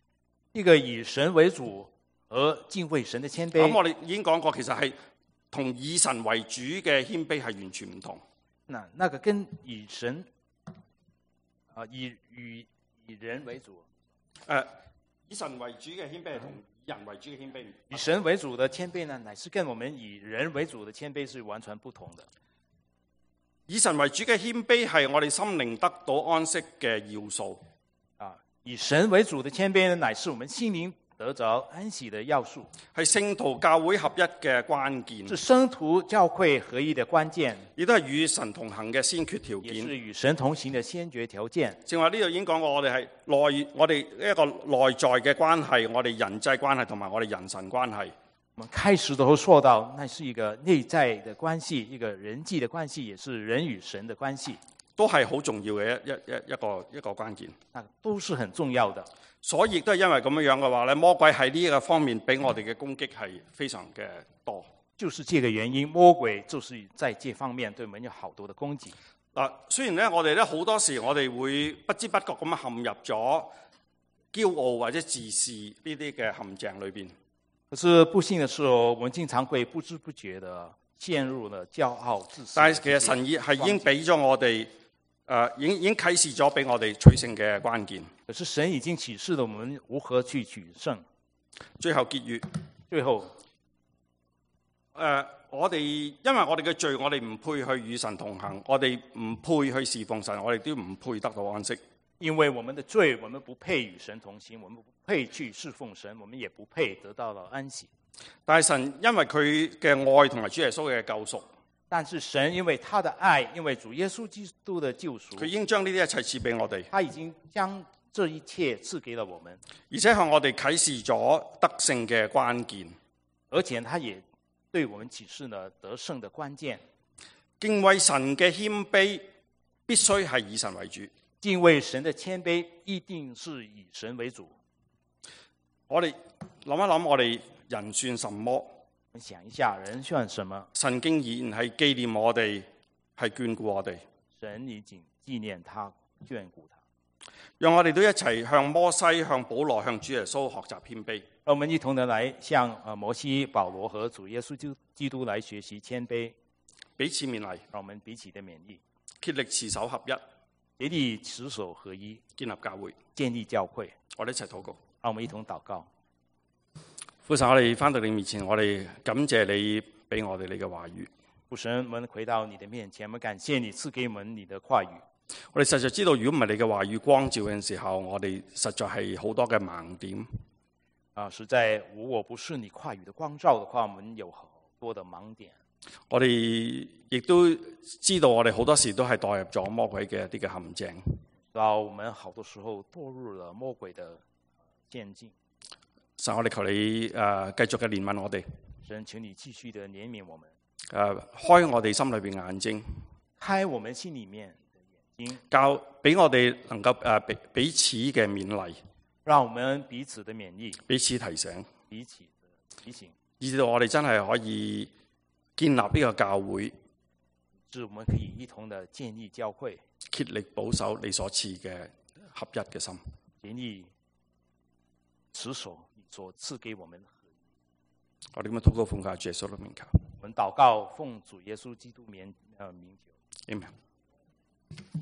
一個以神為主和敬畏神的謙卑。 咁我哋已經講過，其實係同以神為主嘅謙卑係完全唔同。 那個跟以神以人為主， 以神為主嘅謙卑係同以人為主嘅謙卑唔同。 以神為主的謙卑呢，乃是跟我們以人為主的謙卑是完全不同的。 以神為主嘅謙卑係我哋心靈得到安息嘅要素。 以神為主的謙卑呢，乃是我們心靈得着安息的要素， 係聖徒教會合一嘅關鍵， 是聖徒教會合一的關鍵， 亦都係與神同行嘅先決條也件。 是與神同行的先決條件。 正話呢度已經講過，我哋一個內在嘅關係，我哋人際關係同埋我哋人神關係。 我們開始都說到，那是一個內在的關係，一個人際的關係，也是人與神的關係， 都係好重要嘅一個關鍵。 都是很重要的。 所以亦都係因為咁樣嘅話咧，魔鬼喺呢一個方面俾我哋嘅攻擊係非常嘅多。 就是這個原因，魔鬼就是在這方面對我們有好多的攻擊。 雖然咧我哋咧好多時我哋會不知不覺咁陷入咗驕傲或者自視呢啲嘅陷阱裏邊。 可是不幸的是，我們經常會不知不覺地陷入了驕傲自私。 但係其實神係已經俾咗我哋，已經啟示咗俾我哋取勝嘅關鍵。 可是神已經啟示了我們如何去取勝。 最後結語， 最後， 我哋因為我哋嘅罪，我哋唔配去與神同行，我哋唔配去侍奉神，我哋都唔配得到安息。 因為我們的罪，我們不配與神同行，我們不配去侍奉神，我們也不配得到了安息。 但係神因為佢嘅愛同埋主耶穌嘅救贖， 但是神因為他的愛，因為主耶穌基督的救贖， 佢已經將呢啲一切賜俾我哋， 他已經將這一切賜給了我們， 而且向我哋啟示咗得勝嘅關鍵， 而且他也對我們啟示了得勝的關鍵。 敬畏神嘅謙卑必須係以神為主。 敬畏神的謙卑一定是以神為主。 我哋諗一諗，我哋人算什麼？ 我們想一下，人算什麼？ 神竟然係紀念我哋，係眷顧我哋。 神已經紀念他，眷顧他。 讓我哋都一齊向摩西、向保羅、向主耶穌學習謙卑。 讓我們一同的來向摩西、保羅和主耶穌基督來學習謙卑， 彼此勉勵， 讓我們彼此的勉勵， 竭力持守合一， 竭力持守合一， 建立教會， 建立教會。 我哋一齊禱告。 讓我們一同禱告。 父神，我哋翻到你面前，我哋感謝你俾我哋你嘅話語。 父神，我們回到你的面前，我們感謝你賜給我們你的話語。 我哋實在知道，如果唔係你嘅話語光照嘅時候，我哋實在係好多嘅盲點。 實在如果不是你話語的光照的話，我們有好多的盲點。 我哋亦都知道，我哋好多時都係墮入咗魔鬼嘅一啲嘅陷阱。 到我們好多時候墮入了魔鬼的陷阱。 神，我哋求你繼續嘅憐憫我哋。 神，請你繼續的憐憫我們。 開我哋心裏邊眼睛， 開我們心裏面的眼睛， 教俾我哋能夠彼此嘅勉勵， 讓我們彼此的勉勵， 彼此提醒， 彼此的提醒， 以至到我哋真係可以建立呢個教會， 使我們可以一同的建立教會， 竭力保守你所賜嘅合一嘅心， 竭力持守你所賜給我們的合一。 我哋咁樣禱告奉靠主耶穌的名求。 我們禱告奉主耶穌基督名求。 Amen。